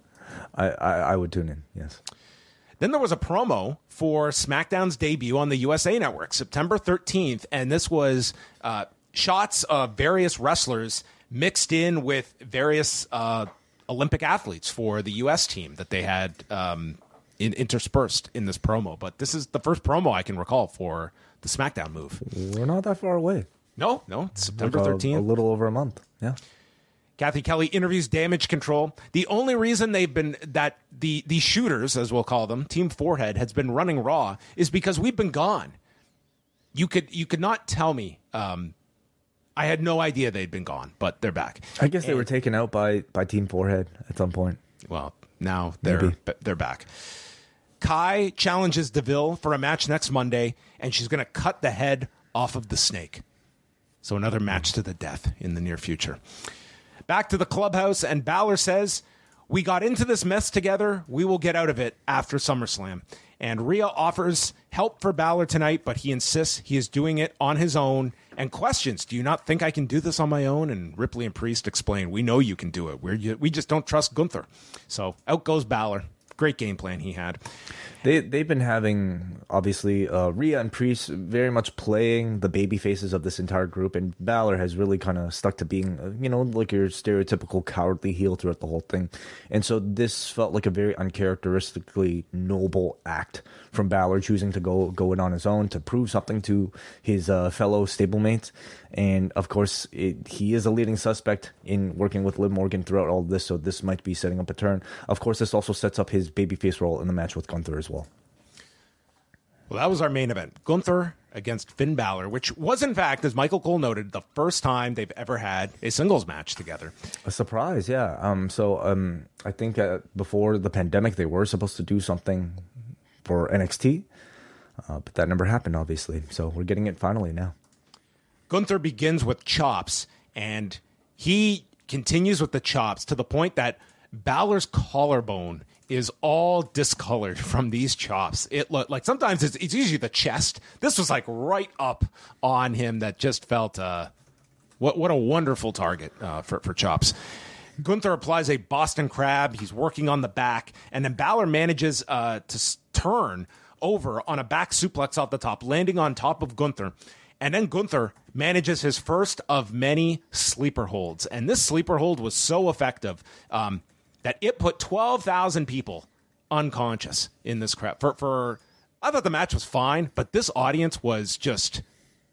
I, I would tune in, yes. Then there was a promo for SmackDown's debut on the U S A Network, September thirteenth, and this was uh, shots of various wrestlers mixed in with various uh, Olympic athletes for the U S team that they had um, in, interspersed in this promo. But this is the first promo I can recall for the SmackDown move. We're not that far away. No, no, it's September Like a- thirteenth. A little over a month, yeah. Kathy Kelly interviews Damage Control. The only reason they've been that the the shooters, as we'll call them, Team Forehead, has been running Raw is because we've been gone. You could you could not tell me. Um, I had no idea they'd been gone, but they're back. I guess they And- were taken out by, by Team Forehead at some point. Well, now they're Maybe. they're back. Kai challenges DeVille for a match next Monday, and she's going to cut the head off of the snake. So another match to the death in the near future. Back to the clubhouse, and Balor says, "We got into this mess together. We will get out of it after SummerSlam." And Rhea offers help for Balor tonight, but he insists he is doing it on his own and questions, "Do you not think I can do this on my own?" And Ripley and Priest explain, "We know you can do it. We're, we just don't trust Gunther." So out goes Balor. Great game plan he had. They they've been having obviously uh, Rhea and Priest very much playing the baby faces of this entire group, and Balor has really kind of stuck to being uh, you know like your stereotypical cowardly heel throughout the whole thing, and so this felt like a very uncharacteristically noble act from Balor, choosing to go go in on his own to prove something to his uh, fellow stablemates. And of course, it, he is a leading suspect in working with Liv Morgan throughout all of this, so this might be setting up a turn. Of course, this also sets up his babyface role in the match with Gunther as well. Well, that was our main event. Gunther against Finn Balor, which was, in fact, as Michael Cole noted, the first time they've ever had a singles match together. A surprise, yeah. Um, so um, I think uh, before the pandemic, they were supposed to do something for N X T, uh, but that never happened, obviously. So we're getting it finally now. Gunther begins with chops, and he continues with the chops to the point that Balor's collarbone is all discolored from these chops. It look like sometimes it's, it's usually the chest. This was like right up on him. That just felt uh, what what a wonderful target uh, for for chops. Gunther applies a Boston Crab. He's working on the back, and then Balor manages uh, to s- turn over on a back suplex off the top, landing on top of Gunther. And then Gunther manages his first of many sleeper holds. And this sleeper hold was so effective um, that it put twelve thousand people unconscious in this crowd. For, for, I thought the match was fine, but this audience was just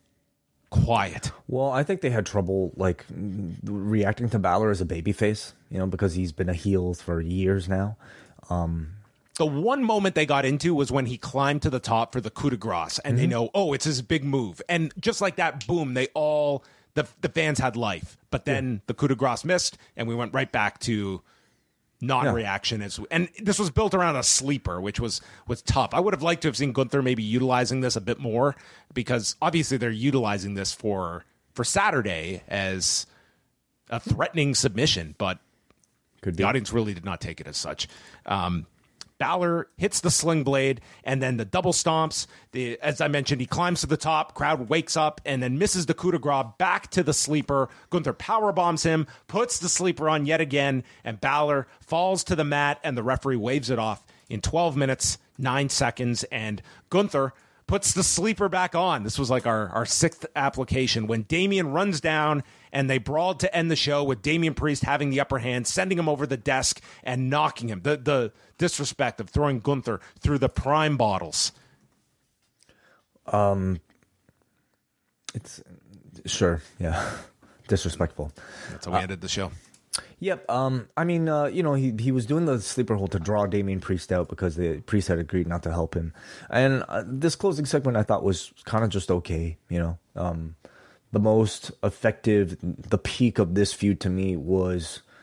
quiet. Well, I think they had trouble like reacting to Balor as a babyface, you know, because he's been a heel for years now. Um, The one moment they got into was when he climbed to the top for the coup de grace, and mm-hmm. they know, oh, it's his big move. And just like that, boom, they all, the the fans had life. But then yeah. the coup de grace missed, and we went right back to non-reaction. Yeah. As, and this was built around a sleeper, which was, was tough. I would have liked to have seen Gunther maybe utilizing this a bit more, because obviously they're utilizing this for, for Saturday as a threatening submission, but Could the be. audience really did not take it as such. Um, Balor hits the sling blade, and then the double stomps. The, as I mentioned, he climbs to the top. Crowd wakes up and then misses the coup de grace back to the sleeper. Gunther power bombs him, puts the sleeper on yet again, and Balor falls to the mat, and the referee waves it off in twelve minutes, nine seconds, and Gunther puts the sleeper back on. This was like our, our sixth application when Damian runs down and they brawled to end the show with Damian Priest having the upper hand, sending him over the desk and knocking him. The the disrespect of throwing Gunther through the prime bottles. Um, it's sure, yeah, disrespectful. That's how we uh, ended the show. Yep. Um. I mean, uh, you know, he he was doing the sleeper hold to draw Damian Priest out because the Priest had agreed not to help him. And uh, this closing segment I thought was kind of just okay. You know, um, the most effective, the peak of this feud to me was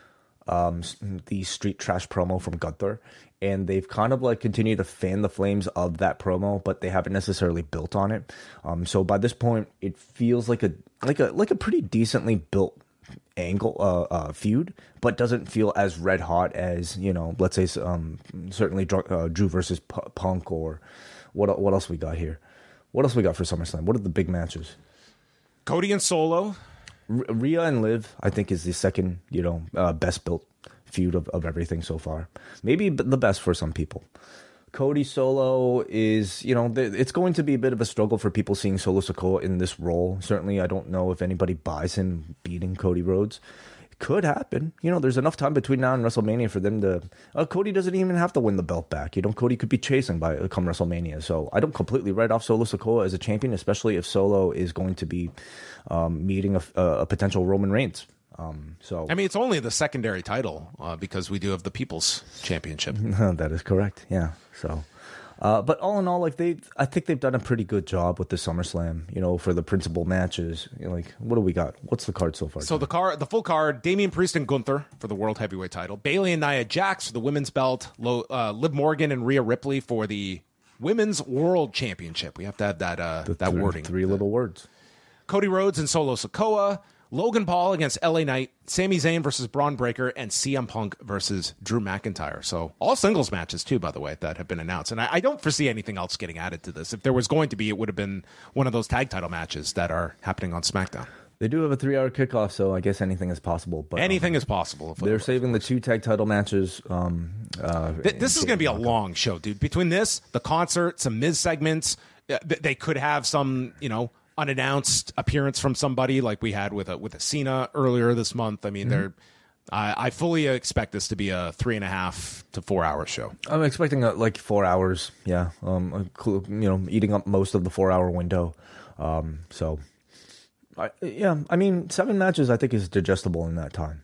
um, the Street Trash promo from Gunther, and they've kind of like continued to fan the flames of that promo, but they haven't necessarily built on it. Um, so by this point, it feels like a like a like a pretty decently built angle uh, uh, feud, but doesn't feel as red hot as, you know, let's say um, certainly uh, Drew versus P- Punk, or what what else we got here? What else we got for SummerSlam? What are the big matches? Cody and Solo. R- Rhea and Liv, I think, is the second, you know, uh, best built feud of, of everything so far. Maybe the best for some people. Cody Solo is, you know, it's going to be a bit of a struggle for people seeing Solo Sikoa in this role. Certainly, I don't know if anybody buys him beating Cody Rhodes. It could happen. You know, there's enough time between now and WrestleMania for them to... Uh, Cody doesn't even have to win the belt back. You know, Cody could be chasing by come WrestleMania. So I don't completely write off Solo Sikoa as a champion, especially if Solo is going to be um, meeting a, a potential Roman Reigns. Um, so I mean, it's only the secondary title uh, because we do have the People's Championship. That is correct. Yeah. So, uh, but all in all, like they, I think they've done a pretty good job with the SummerSlam. You know, for the principal matches. You know, like, what do we got? What's the card so far? So the card, the full card: Damian Priest and Gunther for the World Heavyweight Title, Bayley and Nia Jax for the Women's Belt, Lo, uh, Liv Morgan and Rhea Ripley for the Women's World Championship. We have to have that uh, the that three, wording. Three little words. Cody Rhodes and Solo Sikoa. Logan Paul against L A Knight, Sami Zayn versus Braun Breaker, and C M Punk versus Drew McIntyre. So all singles matches, too, by the way, that have been announced. And I, I don't foresee anything else getting added to this. If there was going to be, it would have been one of those tag title matches that are happening on SmackDown. They do have a three-hour kickoff, so I guess anything is possible. But anything um, is possible. If they're saving the two tag title matches. Um, uh, Th- this is going to be a long show, dude. Between this, the concert, some Miz segments, uh, th- they could have some, you know, unannounced appearance from somebody like we had with a with a Cena earlier this month. I mean, mm-hmm. they're I, I fully expect this to be a three and a half to four hour show. I'm expecting a, like four hours. Yeah, um, you know, eating up most of the four hour window. Um, so, I, yeah, I mean, seven matches I think is digestible in that time.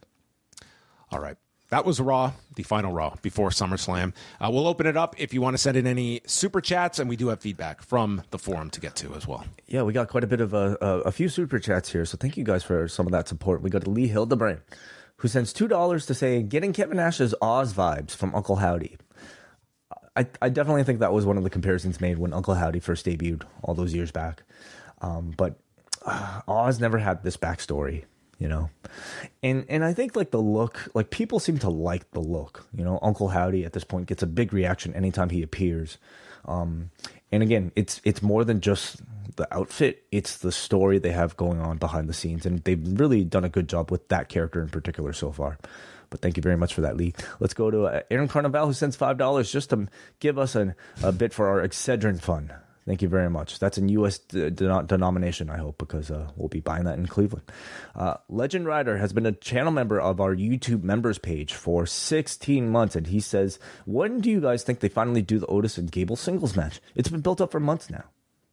All right. That was Raw, the final Raw before SummerSlam. Uh, we'll open it up if you want to send in any super chats, and we do have feedback from the forum to get to as well. Yeah, we got quite a bit of a, a, a few super chats here, so thank you guys for some of that support. We got Lee Hildebrand, who sends two dollars to say, getting Kevin Nash's Oz vibes from Uncle Howdy. I, I definitely think that was one of the comparisons made when Uncle Howdy first debuted all those years back. Um, but uh, Oz never had this backstory. You know, and and I think like the look, like people seem to like the look. You know, Uncle Howdy at this point gets a big reaction anytime he appears. Um, and again, it's it's more than just the outfit; it's the story they have going on behind the scenes, and they've really done a good job with that character in particular so far. But thank you very much for that, Lee. Let's go to uh, Aaron Carnival, who sends five dollars just to give us an, a bit for our Excedrin fund. Thank you very much. That's in U S de- de- denomination, I hope, because uh, we'll be buying that in Cleveland. Uh, Legend Rider has been a channel member of our YouTube members page for sixteen months, and he says, when do you guys think they finally do the Otis and Gable singles match? It's been built up for months now.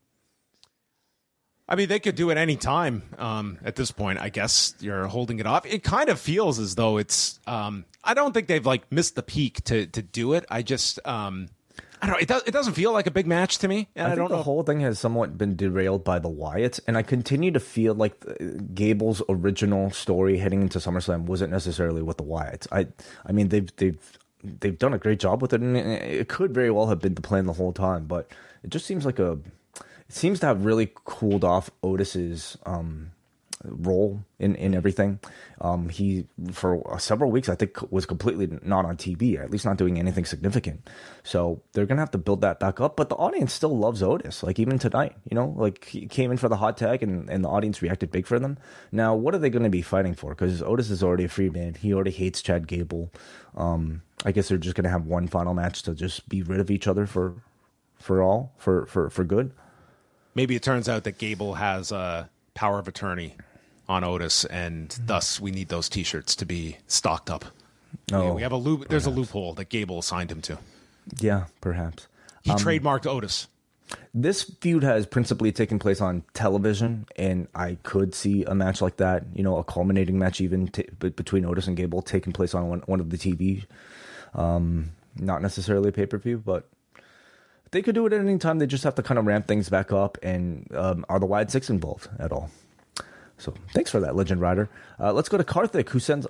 I mean, they could do it any time um, at this point. I guess you're holding it off. It kind of feels as though it's... Um, I don't think they've like missed the peak to, to do it. I just... Um, I don't know. It, does, it doesn't feel like a big match to me. And I, I think don't the know. whole thing has somewhat been derailed by the Wyatts, and I continue to feel like Gable's original story heading into SummerSlam wasn't necessarily with the Wyatts. I, I mean, they've they've they've done a great job with it, and it could very well have been the plan the whole time. But it just seems like a, it seems to have really cooled off Otis's um, role in, in everything. Um, he, for several weeks, I think, was completely not on T V, at least not doing anything significant. So they're going to have to build that back up. But the audience still loves Otis, like even tonight, you know, like he came in for the hot tag and, and the audience reacted big for them. Now, what are they going to be fighting for? Because Otis is already a free man. He already hates Chad Gable. Um, I guess they're just going to have one final match to just be rid of each other for, for all, for, for, for good. Maybe it turns out that Gable has a power of attorney on Otis, and thus we need those T-shirts to be stocked up. Oh, yeah, we have a loop. perhaps. There's a loophole that Gable assigned him to. Yeah, perhaps. He Um, trademarked Otis. This feud has principally taken place on television, and I could see a match like that, you know, a culminating match even t- between Otis and Gable taking place on one, one of the T V. Um, not necessarily a pay-per-view, but they could do it at any time. They just have to kind of ramp things back up, and um, are the Wide Six involved at all? So thanks for that, Legend Rider. Uh, let's go to Karthik, who sends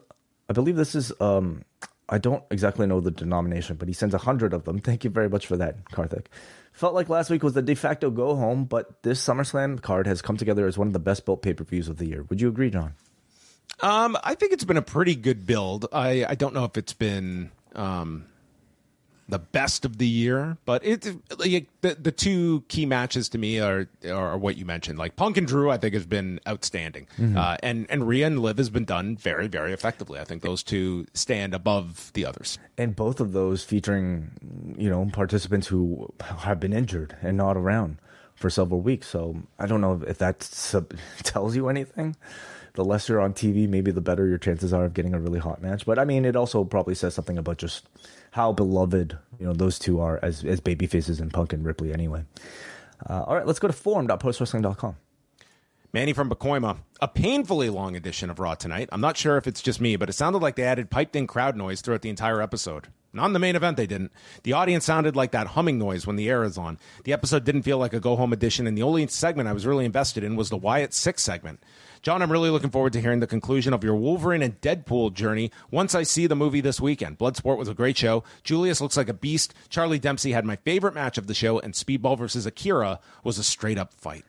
I believe this is, um, I don't exactly know the denomination, but he sends a hundred of them. Thank you very much for that, Karthik. Felt like last week was the de facto go home, but this SummerSlam card has come together as one of the best built pay-per-views of the year. Would you agree, John? Um, I think it's been a pretty good build. I, I don't know if it's been um, the best of the year, but it like, the the two key matches to me are are what you mentioned. Like Punk and Drew, I think has been outstanding, mm-hmm. uh, and and Rhea and Liv has been done very very effectively. I think those two stand above the others, and both of those featuring you know participants who have been injured and not around for several weeks. So I don't know if that sub- tells you anything. The less you're on T V, maybe the better your chances are of getting a really hot match. But I mean, it also probably says something about just how beloved you know those two are as as babyfaces in Punk and Ripley. Anyway, uh, all right, let's go to forum dot post wrestling dot com. Manny from Pacoima, a painfully long edition of Raw tonight. I'm not sure if it's just me, but it sounded like they added piped-in crowd noise throughout the entire episode. Not in the main event, they didn't. The audience sounded like that humming noise when the air is on. The episode didn't feel like a go-home edition, and the only segment I was really invested in was the Wyatt Six segment. John, I'm really looking forward to hearing the conclusion of your Wolverine and Deadpool journey once I see the movie this weekend. Bloodsport was a great show. Julius looks like a beast. Charlie Dempsey had my favorite match of the show, and Speedball versus Akira was a straight-up fight.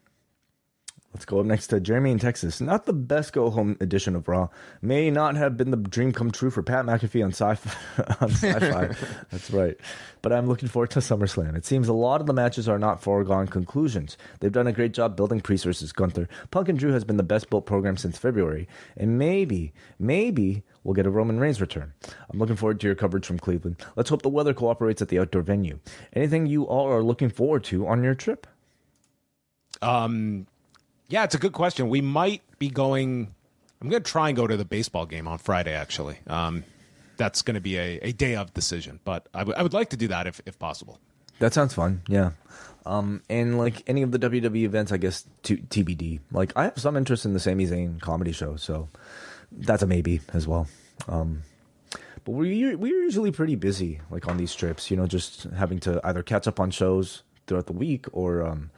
Let's go up next to Jeremy in Texas. Not the best go-home edition of Raw. May not have been the dream come true for Pat McAfee on Sci-Fi. on Sci-Fi. That's right. But I'm looking forward to SummerSlam. It seems a lot of the matches are not foregone conclusions. They've done a great job building Priest versus Gunther. Punk and Drew has been the best built program since February. And maybe, maybe we'll get a Roman Reigns return. I'm looking forward to your coverage from Cleveland. Let's hope the weather cooperates at the outdoor venue. Anything you all are looking forward to on your trip? Um... Yeah, it's a good question. We might be going... I'm going to try and go to the baseball game on Friday, actually. Um, that's going to be a, a day of decision, but I, w- I would like to do that if, if possible. That sounds fun, yeah. Um, and like any of the W W E events, I guess t- T B D. Like I have some interest in the Sami Zayn comedy show, so that's a maybe as well. Um, but we we're usually pretty busy, like on these trips. You know, just having to either catch up on shows throughout the week or... Um,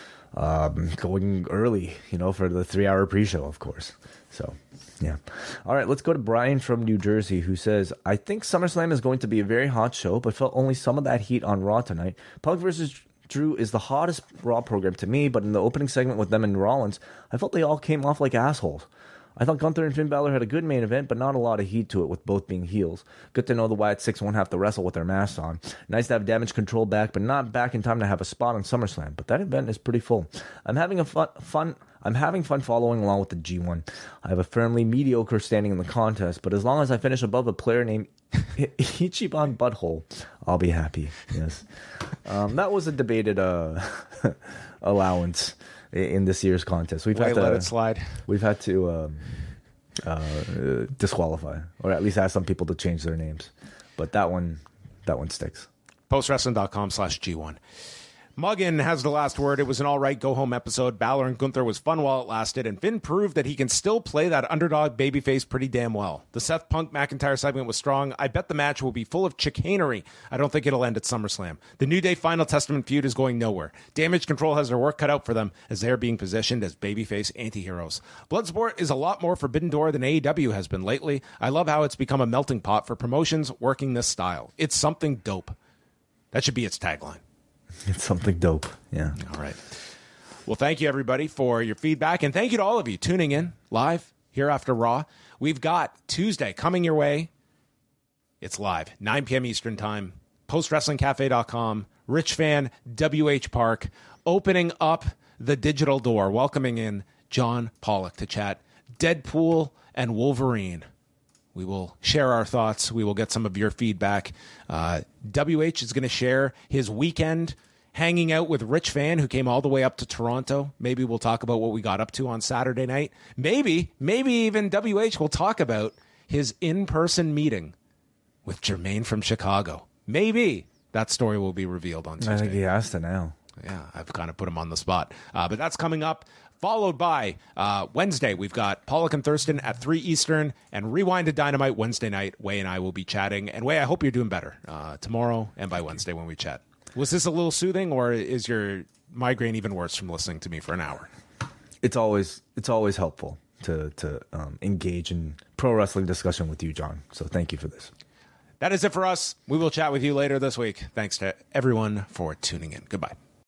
Um, going early, you know, for the three-hour pre-show, of course. So, yeah. All right, let's go to Brian from New Jersey, who says, I think SummerSlam is going to be a very hot show, but felt only some of that heat on Raw tonight. Punk versus Drew is the hottest Raw program to me, but in the opening segment with them and Rollins, I felt they all came off like assholes. I thought Gunther and Finn Balor had a good main event, but not a lot of heat to it with both being heels. Good to know the Wyatt Six won't have to wrestle with their masks on. Nice to have Damage Control back, but not back in time to have a spot on SummerSlam. But that event is pretty full. I'm having a fun, fun I'm having fun following along with the G one. I have a firmly mediocre standing in the contest, but as long as I finish above a player named Ichiban Butthole, I'll be happy. Yes, um, that was a debated uh, allowance in this year's contest. We've Wait, had to let it slide. We've had to um, uh, disqualify, or at least ask some people to change their names. But that one, that one sticks. postwrestling.com slash G1. Muggin has the last word. It was an all right go-home episode. Balor and Gunther was fun while it lasted, and Finn proved that he can still play that underdog babyface pretty damn well. The Seth Punk McIntyre segment was strong. I bet the match will be full of chicanery. I don't think it'll end at SummerSlam. The New Day Final Testament feud is going nowhere. Damage Control has their work cut out for them as they're being positioned as babyface anti-heroes. Bloodsport is a lot more Forbidden Door than A E W has been lately. I love how it's become a melting pot for promotions working this style. It's something dope. That should be its tagline. It's something dope. Yeah. All right. Well, thank you, everybody, for your feedback. And thank you to all of you tuning in live here after Raw. We've got Tuesday coming your way. It's live, nine p.m. Eastern Time. post wrestling cafe dot com. Rich Fan, W H Park. Opening up the digital door, welcoming in John Pollock to chat Deadpool and Wolverine. We will share our thoughts. We will get some of your feedback. Uh, W H is going to share his weekend hanging out with Rich Fan, who came all the way up to Toronto. Maybe we'll talk about what we got up to on Saturday night. Maybe, maybe even W H will talk about his in-person meeting with Jermaine from Chicago. Maybe that story will be revealed on Tuesday. I think he has to now. Yeah, I've kind of put him on the spot. Uh, but that's coming up. Followed by uh, Wednesday, we've got Pollock and Thurston at three Eastern and Rewind to Dynamite Wednesday night. Way and I will be chatting. And Way, I hope you're doing better uh, tomorrow and by Wednesday when we chat. Was this a little soothing, or is your migraine even worse from listening to me for an hour? It's always it's always helpful to to um, engage in pro wrestling discussion with you, John. So thank you for this. That is it for us. We will chat with you later this week. Thanks to everyone for tuning in. Goodbye.